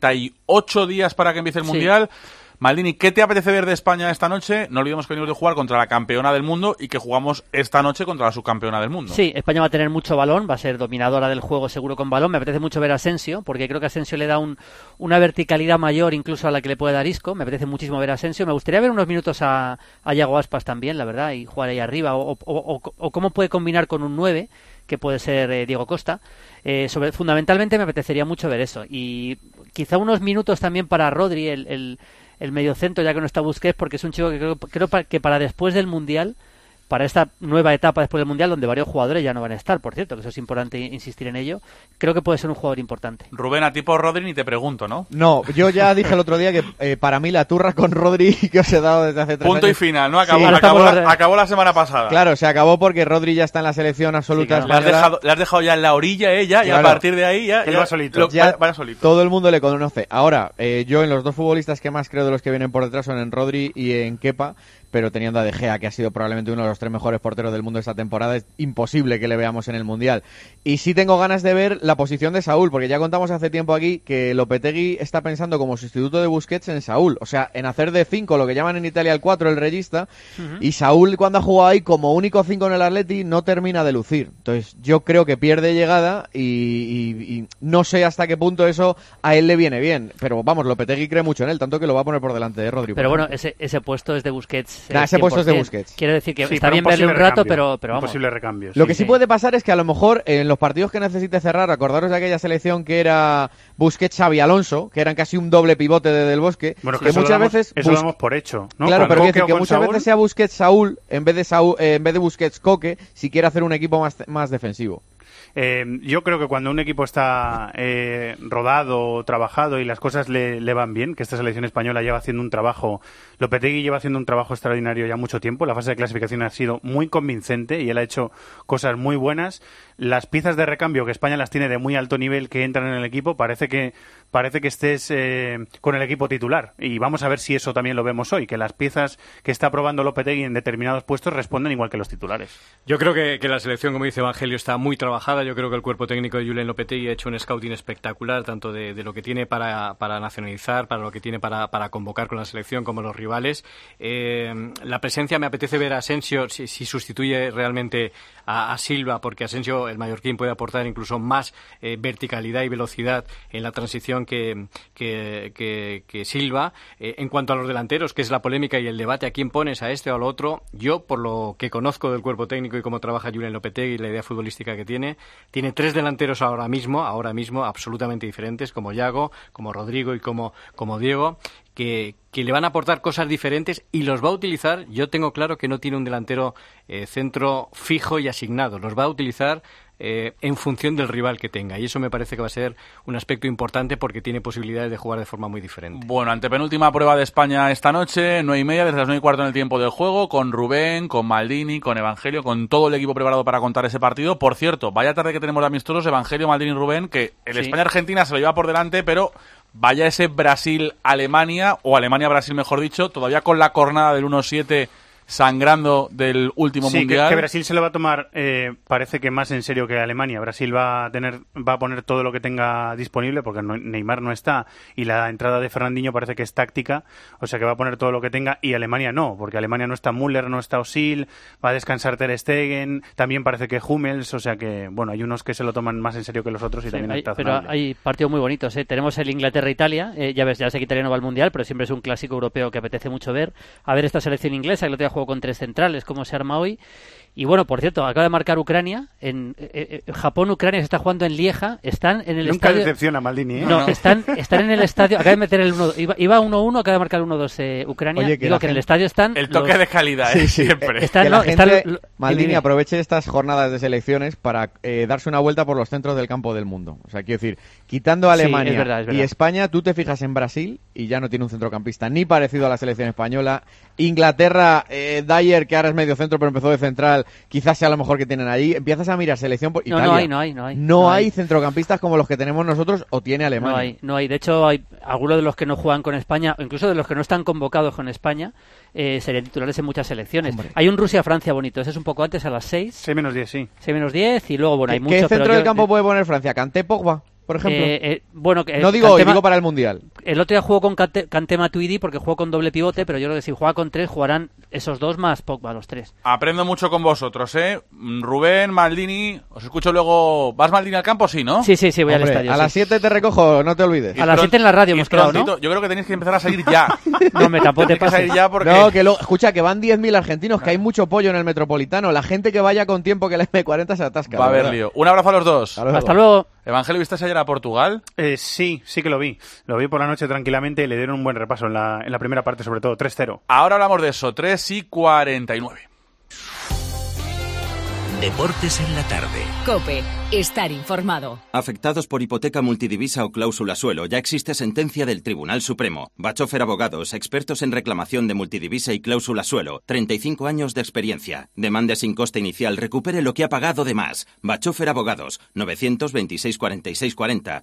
78 días para que empiece el Mundial. Maldini, ¿qué te apetece ver de España esta noche? No olvidemos que venimos de jugar contra la campeona del mundo y que jugamos esta noche contra la subcampeona del mundo. Sí, España va a tener mucho balón, va a ser dominadora del juego seguro con balón. Me apetece mucho ver a Asensio, porque creo que Asensio le da una verticalidad mayor incluso a la que le puede dar Isco. Me apetece muchísimo ver a Asensio. Me gustaría ver unos minutos a Yago Aspas también, la verdad, y jugar ahí arriba. O cómo puede combinar con un 9, que puede ser Diego Costa. Fundamentalmente me apetecería mucho ver eso. Y quizá unos minutos también para Rodri, el mediocentro, ya que no está Busquets, porque es un chico que creo que para después del Mundial para esta nueva etapa después del Mundial, donde varios jugadores ya no van a estar, por cierto, que eso es importante insistir en ello. Creo que puede ser un jugador importante. Rubén, a ti por Rodri ni te pregunto, ¿no? No, yo ya dije el otro día que para mí la turra con Rodri que os he dado desde hace 3 años... Punto y final, ¿no? Acabó la semana pasada. Claro, se acabó porque Rodri ya está en la selección absoluta española. Le has dejado ya en la orilla ella, y a partir de ahí ya va solito. Va solito. Todo el mundo le conoce. Ahora, yo en los 2 futbolistas que más creo de los que vienen por detrás son en Rodri y en Kepa, pero teniendo a De Gea, que ha sido probablemente uno de los 3 mejores porteros del mundo esta temporada, es imposible que le veamos en el Mundial. Y sí tengo ganas de ver la posición de Saúl, porque ya contamos hace tiempo aquí que Lopetegui está pensando como sustituto de Busquets en Saúl, o sea, en hacer de 5, lo que llaman en Italia el 4, el regista, y Saúl cuando ha jugado ahí como único 5 en el Atleti no termina de lucir. Entonces yo creo que pierde llegada y no sé hasta qué punto eso a él le viene bien, pero vamos, Lopetegui cree mucho en él, tanto que lo va a poner por delante de Rodri. Pero bueno, ese puesto es de Busquets. Ese puesto es de Busquets. Quiero decir que está bien verle un rato, pero vamos. Posible recambio. Lo que sí puede pasar es que a lo mejor en los partidos que necesite cerrar, acordaros de aquella selección que era Busquets, Xavi, Alonso, que eran casi un doble pivote de Del Bosque, bueno, que muchas veces eso lo damos por hecho, ¿no? Claro, pero que muchas Saúl... veces sea Busquets Saúl en vez de Busquets Coque, si quiere hacer un equipo más defensivo. Yo creo que cuando un equipo está rodado, trabajado y las cosas le van bien, que esta selección española lleva haciendo un trabajo, Lopetegui lleva haciendo un trabajo extraordinario ya mucho tiempo, la fase de clasificación ha sido muy convincente y él ha hecho cosas muy buenas. Las piezas de recambio que España las tiene de muy alto nivel que entran en el equipo, parece que estés con el equipo titular, y vamos a ver si eso también lo vemos hoy, que las piezas que está probando Lopetegui en determinados puestos responden igual que los titulares. Yo creo que la selección, como dice Evangelio, está muy trabajada. Yo creo que el cuerpo técnico de Julen Lopetegui ha hecho un scouting espectacular, tanto de lo que tiene para nacionalizar, para lo que tiene para convocar con la selección, como los rivales. La presencia, me apetece ver a Asensio si sustituye realmente a Silva, porque Asensio, el mallorquín, puede aportar incluso más verticalidad y velocidad en la transición que Silva. En cuanto a los delanteros, que es la polémica y el debate, a quién pones, a este o al otro, yo, por lo que conozco del cuerpo técnico y cómo trabaja Julen Lopetegui y la idea futbolística que tiene 3 delanteros ahora mismo absolutamente diferentes, como Yago, como Rodrigo y como Diego, que le van a aportar cosas diferentes y los va a utilizar. Yo tengo claro que no tiene un delantero centro fijo y asignado, los va a utilizar en función del rival que tenga, y eso me parece que va a ser un aspecto importante porque tiene posibilidades de jugar de forma muy diferente. Bueno, antepenúltima prueba de España esta noche, 9:30, desde las 9:15 en el tiempo del juego, con Rubén, con Maldini, con Evangelio, con todo el equipo preparado para contar ese partido. Por cierto, vaya tarde que tenemos de amistosos, Evangelio, Maldini y Rubén, que el España-Argentina se lo lleva por delante, pero vaya ese Brasil-Alemania, o Alemania-Brasil mejor dicho, todavía con la cornada del 1-7 sangrando del último mundial. Que Brasil se lo va a tomar, parece que más en serio que Alemania. Brasil va a poner todo lo que tenga disponible, porque Neymar no está, y la entrada de Fernandinho parece que es táctica, o sea que va a poner todo lo que tenga, y Alemania no, porque Alemania no está Müller, no está Özil, va a descansar Ter Stegen, también parece que Hummels, o sea que, bueno, hay unos que se lo toman más en serio que los otros, y también está pero hay partidos muy bonitos, Tenemos el Inglaterra-Italia, ya sé que italiano va al mundial, pero siempre es un clásico europeo que apetece mucho ver. A ver esta selección inglesa, que lo juego con 3 centrales, cómo se arma hoy. Y bueno, por cierto, acaba de marcar Ucrania. En Japón-Ucrania se está jugando en Lieja. Están en el Nunca estadio. Nunca decepciona Maldini, ¿eh? No, están en el estadio. Acaba de meter el 1. Iba 1-1, acaba de marcar el 1-2 Ucrania. Oye, Digo que en el estadio están. El toque de calidad, siempre. Que la gente, Maldini, aproveche estas jornadas de selecciones para darse una vuelta por los centros del campo del mundo. O sea, quiero decir, quitando a Alemania es verdad. y España, tú te fijas en Brasil y ya no tiene un centrocampista ni parecido a la selección española. Inglaterra, Dyer, que ahora es medio centro pero empezó de central, quizás sea lo mejor que tienen allí. Empiezas a mirar selección por Italia. No hay centrocampistas como los que tenemos nosotros o tiene Alemania. No hay. De hecho, hay algunos de los que no juegan con España, o incluso de los que no están convocados con España, serían titulares en muchas selecciones. Hombre. Hay un Rusia-Francia bonito, ese es un poco antes, a las 6. 6-10, sí. 6-10, y luego, bueno, hay mucho. ¿Qué centro del campo puede poner Francia? ¿Kanté, Pogba, por ejemplo? No digo para el Mundial. El otro día jugó con Kanté, Matuidi, porque jugó con doble pivote, pero yo creo que si juega con 3, jugarán esos 2 más Pogba, los 3. Aprendo mucho con vosotros, Rubén, Maldini, os escucho luego. ¿Vas, Maldini, al campo? Sí, ¿no? Sí, voy al estadio. A las 7 te recojo, no te olvides. A las 7 en la radio hemos quedado, ¿no? Yo creo que tenéis que empezar a salir ya. No, me tampoco te pases. Ya porque... No, escucha, que van 10.000 argentinos, que hay mucho pollo en el Metropolitano. La gente que vaya con tiempo que la M40 se atasca. Va a haber lío. Un abrazo a los dos. Hasta luego. Evangelio, ¿viste ayer a Portugal? Sí que lo vi. Lo vi por la noche tranquilamente y le dieron un buen repaso en la primera parte, sobre todo 3-0. Ahora hablamos de eso, 3:49. Deportes en la tarde. COPE. Estar informado. Afectados por hipoteca multidivisa o cláusula suelo, ya existe sentencia del Tribunal Supremo. Bachofer Abogados, expertos en reclamación de multidivisa y cláusula suelo. 35 años de experiencia. Demande sin coste inicial, recupere lo que ha pagado de más. Bachofer Abogados, 926 46 40,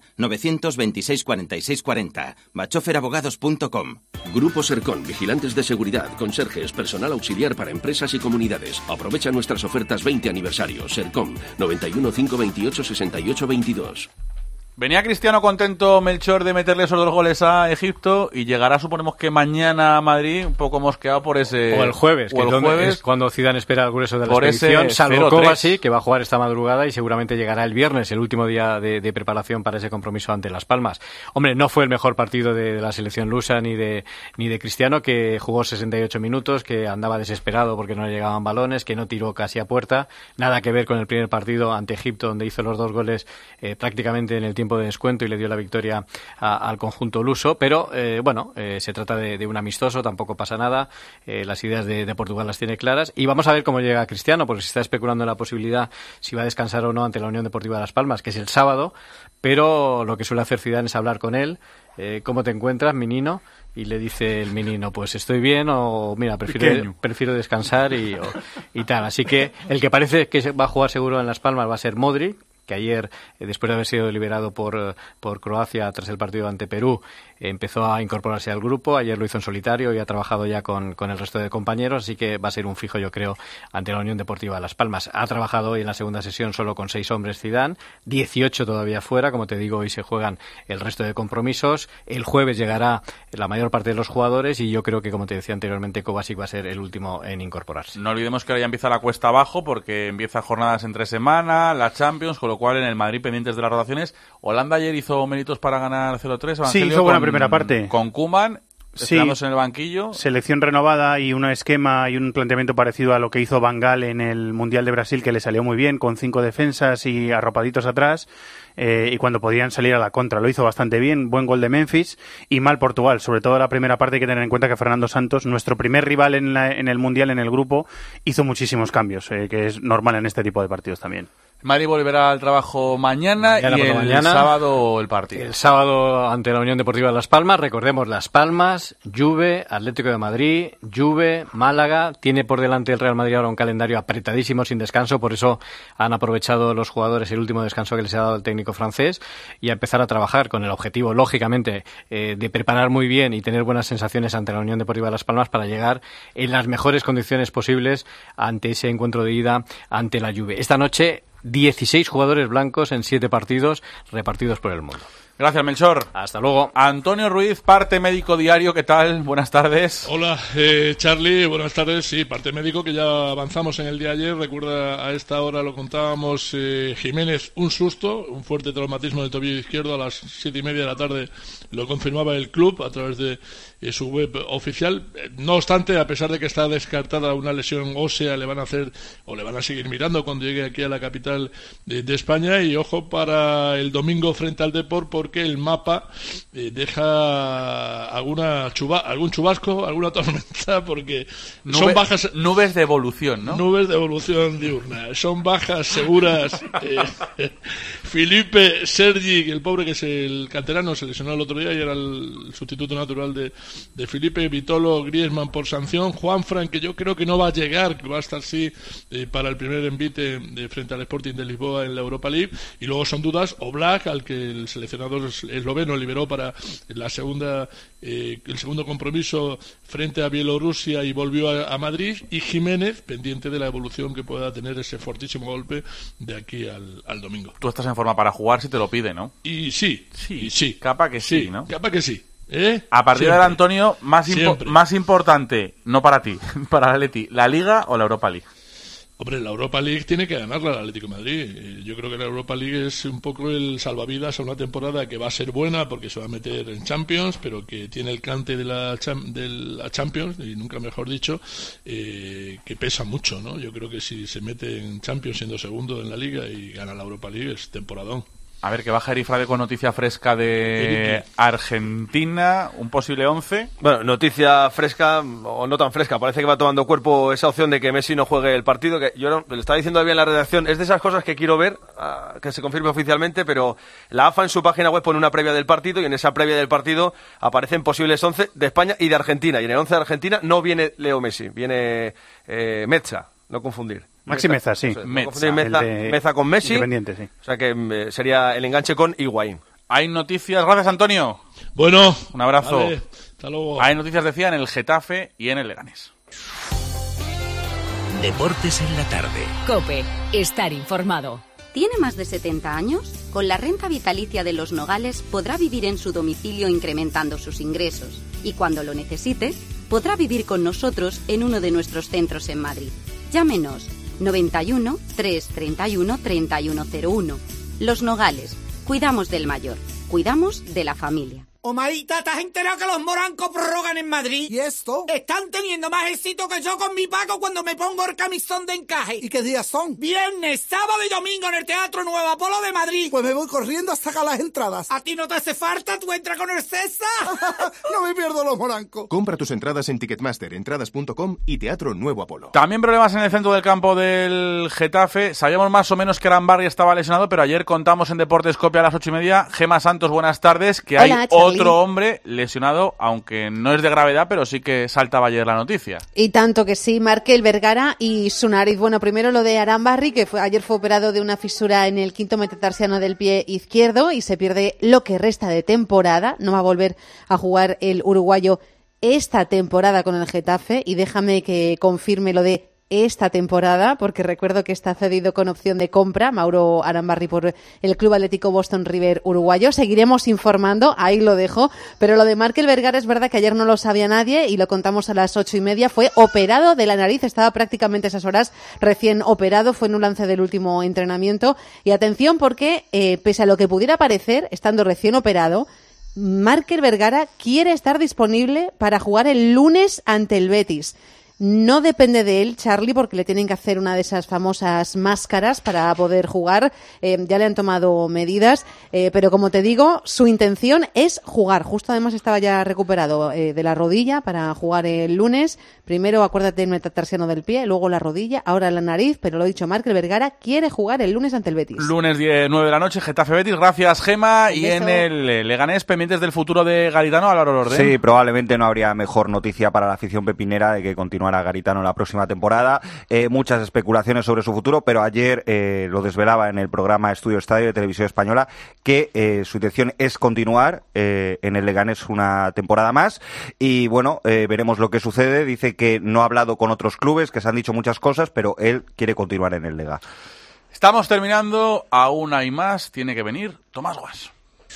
926 46 40. bachoferabogados.com. Grupo Sercon, vigilantes de seguridad, conserjes, personal auxiliar para empresas y comunidades. Aprovecha nuestras ofertas 20 aniversario. Sercom, 91 528 68 22. Venía Cristiano contento, Melchor, de meterle esos 2 goles a Egipto y llegará, suponemos que mañana a Madrid, un poco mosqueado por ese... O el jueves, es cuando Zidane espera el grueso de la expedición, salvo Kovacic, que va a jugar esta madrugada y seguramente llegará el viernes, el último día de preparación para ese compromiso ante Las Palmas. Hombre, no fue el mejor partido de la selección lusa ni de Cristiano, que jugó 68 minutos, que andaba desesperado porque no le llegaban balones, que no tiró casi a puerta. Nada que ver con el primer partido ante Egipto, donde hizo los 2 goles prácticamente en el tiempo de descuento y le dio la victoria al conjunto luso, pero se trata de un amistoso, tampoco pasa nada, las ideas de Portugal las tiene claras y vamos a ver cómo llega Cristiano, porque se está especulando en la posibilidad si va a descansar o no ante la Unión Deportiva de Las Palmas, que es el sábado, pero lo que suele hacer Zidane es hablar con él. ¿Cómo te encuentras, menino? Y le dice el menino, pues estoy bien, o mira, prefiero descansar y tal. Así que el que parece que va a jugar seguro en Las Palmas va a ser Modric, que ayer, después de haber sido liberado por Croacia tras el partido ante Perú, empezó a incorporarse al grupo. Ayer lo hizo en solitario y ha trabajado ya con el resto de compañeros, así que va a ser un fijo, yo creo, ante la Unión Deportiva Las Palmas. Ha trabajado hoy en la segunda sesión solo con 6 hombres Zidane, 18 todavía fuera, como te digo, hoy se juegan el resto de compromisos. El jueves llegará la mayor parte de los jugadores y yo creo que, como te decía anteriormente, Kovacic va a ser el último en incorporarse. No olvidemos que ahora ya empieza la cuesta abajo porque empieza jornadas entre semana, la Champions, con lo cual en el Madrid pendientes de las rotaciones. Holanda ayer hizo méritos para ganar 0-3. Sí, hizo buena primera parte. Con Koeman, quedándose en el banquillo. Selección renovada y un esquema y un planteamiento parecido a lo que hizo Van Gaal en el Mundial de Brasil, que le salió muy bien, con 5 defensas y arropaditos atrás. Y cuando podían salir a la contra. Lo hizo bastante bien, buen gol de Memphis y mal Portugal, sobre todo la primera parte. Hay que tener en cuenta que Fernando Santos, nuestro primer rival en el Mundial, en el grupo, hizo muchísimos cambios, que es normal en este tipo de partidos también. Madrid volverá al trabajo mañana y el sábado el partido. El sábado ante la Unión Deportiva de Las Palmas. Recordemos, Las Palmas, Juve, Atlético de Madrid, Juve, Málaga. Tiene por delante el Real Madrid ahora un calendario apretadísimo, sin descanso. Por eso han aprovechado los jugadores el último descanso que les ha dado el técnico francés y a empezar a trabajar con el objetivo, lógicamente, de preparar muy bien y tener buenas sensaciones ante la Unión Deportiva de Las Palmas para llegar en las mejores condiciones posibles ante ese encuentro de ida ante la Juve. Esta noche 16 jugadores blancos en 7 partidos repartidos por el mundo. Gracias, Melchor. Hasta luego. Antonio Ruiz, Parte Médico Diario, ¿qué tal? Buenas tardes. Hola, Charlie, buenas tardes. Sí, Parte Médico, que ya avanzamos en el día de ayer. Recuerda, a esta hora lo contábamos, Jiménez, un susto, un fuerte traumatismo del tobillo izquierdo a las 7:30 de la tarde. Lo confirmaba el club a través de su web oficial. No obstante, a pesar de que está descartada una lesión ósea, le van a seguir mirando cuando llegue aquí a la capital de España. Y ojo para el domingo frente al Depor, porque el mapa deja algún chubasco, alguna tormenta, porque son bajas... Nubes de evolución, ¿no? Nubes de evolución diurna. Son bajas seguras. Felipe Sergi, el pobre, que es el canterano, se lesionó el otro día y era el sustituto natural de Felipe. Vitolo, Griezmann por sanción. Juanfran, que yo creo que no va a llegar, que va a estar para el primer envite frente al Sporting de Lisboa en la Europa League. Y luego son dudas, Oblak, al que el seleccionador esloveno liberó para el segundo compromiso frente a Bielorrusia y volvió a Madrid, y Jiménez, pendiente de la evolución que pueda tener ese fortísimo golpe de aquí al domingo. Tú estás en forma para jugar si te lo pide, ¿no? Y sí. Capa que sí, ¿no? Capa que sí. A partir de ahora, Antonio, más importante, no para ti, para el Atleti, ¿la Liga o la Europa League? Hombre, la Europa League tiene que ganarla el Atlético de Madrid. Yo creo que la Europa League es un poco el salvavidas a una temporada que va a ser buena porque se va a meter en Champions, pero que tiene el cante de la Champions, y nunca mejor dicho, que pesa mucho, ¿no? Yo creo que si se mete en Champions siendo segundo en la Liga y gana la Europa League es temporadón. A ver, que baja Erifrade con noticia fresca de Argentina, un posible 11. Bueno, noticia fresca o no tan fresca, parece que va tomando cuerpo esa opción de que Messi no juegue el partido, que yo no, le estaba diciendo todavía en la redacción, es de esas cosas que quiero ver, que se confirme oficialmente, pero la AFA en su página web pone una previa del partido y en esa previa del partido aparecen posibles 11 de España y de Argentina, y en el 11 de Argentina no viene Leo Messi, viene Meza, no confundir. Maxi Meza, sí. Meza con Messi. Independiente, sí. O sea que sería el enganche con Higuaín. Hay noticias, gracias Antonio. Bueno. Un abrazo. Vale, hasta luego. Hay noticias, decía, en el Getafe y en el Leganés. Deportes en la tarde. COPE, estar informado. ¿Tiene más de 70 años? Con la renta vitalicia de Los Nogales podrá vivir en su domicilio incrementando sus ingresos. Y cuando lo necesite, podrá vivir con nosotros en uno de nuestros centros en Madrid. Llámenos 91 331 3101. Los Nogales. Cuidamos del mayor. Cuidamos de la familia. Omarita, ¿te has enterado que los morancos prorrogan en Madrid? ¿Y esto? Están teniendo más éxito que yo con mi Paco cuando me pongo el camisón de encaje. ¿Y qué días son? Viernes, sábado y domingo en el Teatro Nuevo Apolo de Madrid. Pues me voy corriendo a sacar las entradas. ¿A ti no te hace falta? ¿Tú entras con el César? No me pierdo los morancos. Compra tus entradas en Ticketmaster, entradas.com y Teatro Nuevo Apolo. También problemas en el centro del campo del Getafe. Sabíamos más o menos que Arambarri estaba lesionado, pero ayer contamos en Deportes Copia a las 8:30. Gema Santos, buenas tardes, que Hola, hay Charlie. otro hombre lesionado, aunque no es de gravedad, pero sí que saltaba ayer la noticia. Y tanto que sí, Markel Vergara y su nariz. Bueno, primero lo de Arambarri, que ayer fue operado de una fisura en el quinto metatarsiano del pie izquierdo y se pierde lo que resta de temporada. No va a volver a jugar el uruguayo esta temporada con el Getafe. Y déjame que confirme lo de esta temporada, porque recuerdo que está cedido con opción de compra Mauro Arambarri por el Club Atlético Boston River uruguayo. Seguiremos informando, ahí lo dejo, pero lo de Markel Vergara es verdad que ayer no lo sabía nadie y lo contamos a las 8:30. Fue operado de la nariz, estaba prácticamente esas horas recién operado, fue en un lance del último entrenamiento. Y atención porque, pese a lo que pudiera parecer, estando recién operado, Markel Vergara quiere estar disponible para jugar el lunes ante el Betis. No depende de él, Charlie, porque le tienen que hacer una de esas famosas máscaras para poder jugar. Ya le han tomado medidas, pero como te digo, su intención es jugar. Justo además estaba ya recuperado de la rodilla para jugar el lunes. Primero, acuérdate, el metatarsiano del pie, luego la rodilla, ahora la nariz, pero lo he dicho, Markel Vergara quiere jugar el lunes ante el Betis. Lunes 9 de la noche, Getafe Betis. Gracias, Gema. Y en el Leganés, pendientes del futuro de Garitano, Álvaro Lordén. Sí, probablemente no habría mejor noticia para la afición pepinera de que continuara Garitano la próxima temporada. Muchas especulaciones sobre su futuro, pero ayer lo desvelaba en el programa Estudio Estadio de Televisión Española que su intención es continuar en el Leganés una temporada más. Y bueno, veremos lo que sucede. Dice que no ha hablado con otros clubes, que se han dicho muchas cosas, pero él quiere continuar en el Lega. Estamos terminando, aún hay más, tiene que venir Tomás Guas.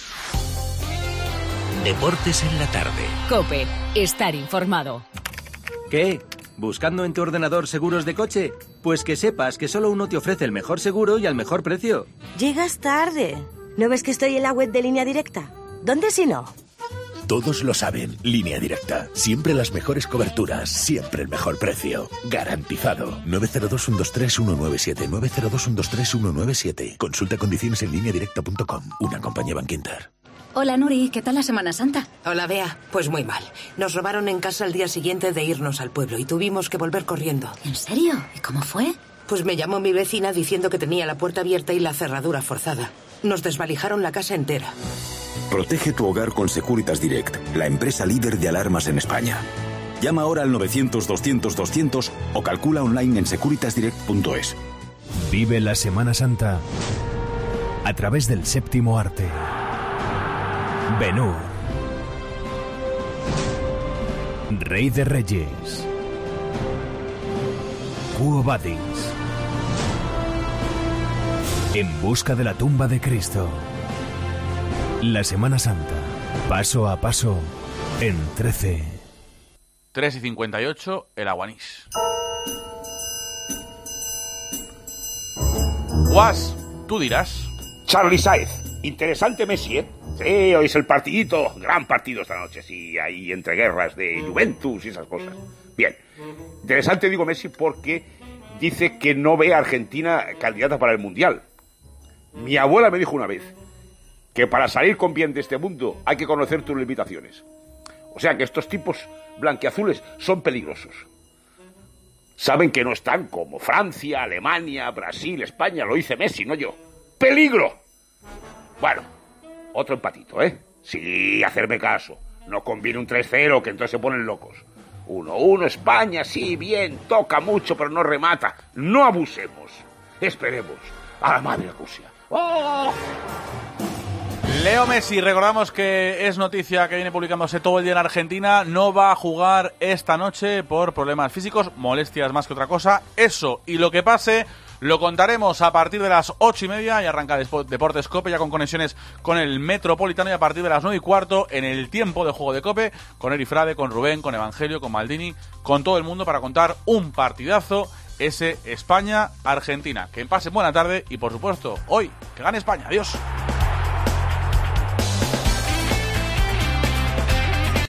Deportes en la tarde. COPE, estar informado. ¿Qué? ¿Buscando en tu ordenador seguros de coche? Pues que sepas que solo uno te ofrece el mejor seguro y al mejor precio. Llegas tarde. ¿No ves que estoy en la web de Línea Directa? ¿Dónde si no? Todos lo saben. Línea Directa. Siempre las mejores coberturas. Siempre el mejor precio. Garantizado. 902-123-197. 902-123-197. Consulta condiciones en lineadirecta.com. Una compañía Bankinter. Hola Nuri, ¿qué tal la Semana Santa? Hola Bea, pues muy mal. Nos robaron en casa el día siguiente de irnos al pueblo y tuvimos que volver corriendo. ¿En serio? ¿Y cómo fue? Pues me llamó mi vecina diciendo que tenía la puerta abierta y la cerradura forzada. Nos desvalijaron la casa entera. Protege tu hogar con Securitas Direct, la empresa líder de alarmas en España. Llama ahora al 900-200-200 o calcula online en securitasdirect.es. Vive la Semana Santa a través del séptimo arte. Ben-Hur, Rey de Reyes, Quo Vadis, En busca de la tumba de Cristo. La Semana Santa, paso a paso, en 13. 3:58, el Aguanís. Guas, tú dirás. Charlie Sáez, interesante Messi, ¿eh? Sí, hoy es el partidito, gran partido esta noche, sí, ahí entre guerras de Juventus y esas cosas. Bien, interesante digo Messi porque dice que no ve a Argentina candidata para el Mundial. Mi abuela me dijo una vez que para salir con bien de este mundo hay que conocer tus limitaciones. O sea que estos tipos blanquiazules son peligrosos. Saben que no están como Francia, Alemania, Brasil, España, lo dice Messi, no yo. ¡Peligro! Bueno, otro empatito, ¿eh? Sí, hacerme caso. No conviene un 3-0, que entonces se ponen locos. 1-1, España, sí, bien, toca mucho, pero no remata. No abusemos. Esperemos a la madre Rusia. ¡Oh! Leo Messi, recordamos que es noticia que viene publicándose todo el día en Argentina, no va a jugar esta noche por problemas físicos, molestias más que otra cosa. Eso y lo que pase lo contaremos a partir de las 8:30 y arranca Deportes COPE ya con conexiones con el Metropolitano, y a partir de las 9:15 en el tiempo de juego de COPE con Eri Frade, con Rubén, con Evangelio, con Maldini, con todo el mundo para contar un partidazo, ese España-Argentina. Que pasen buena tarde y por supuesto hoy que gane España. Adiós.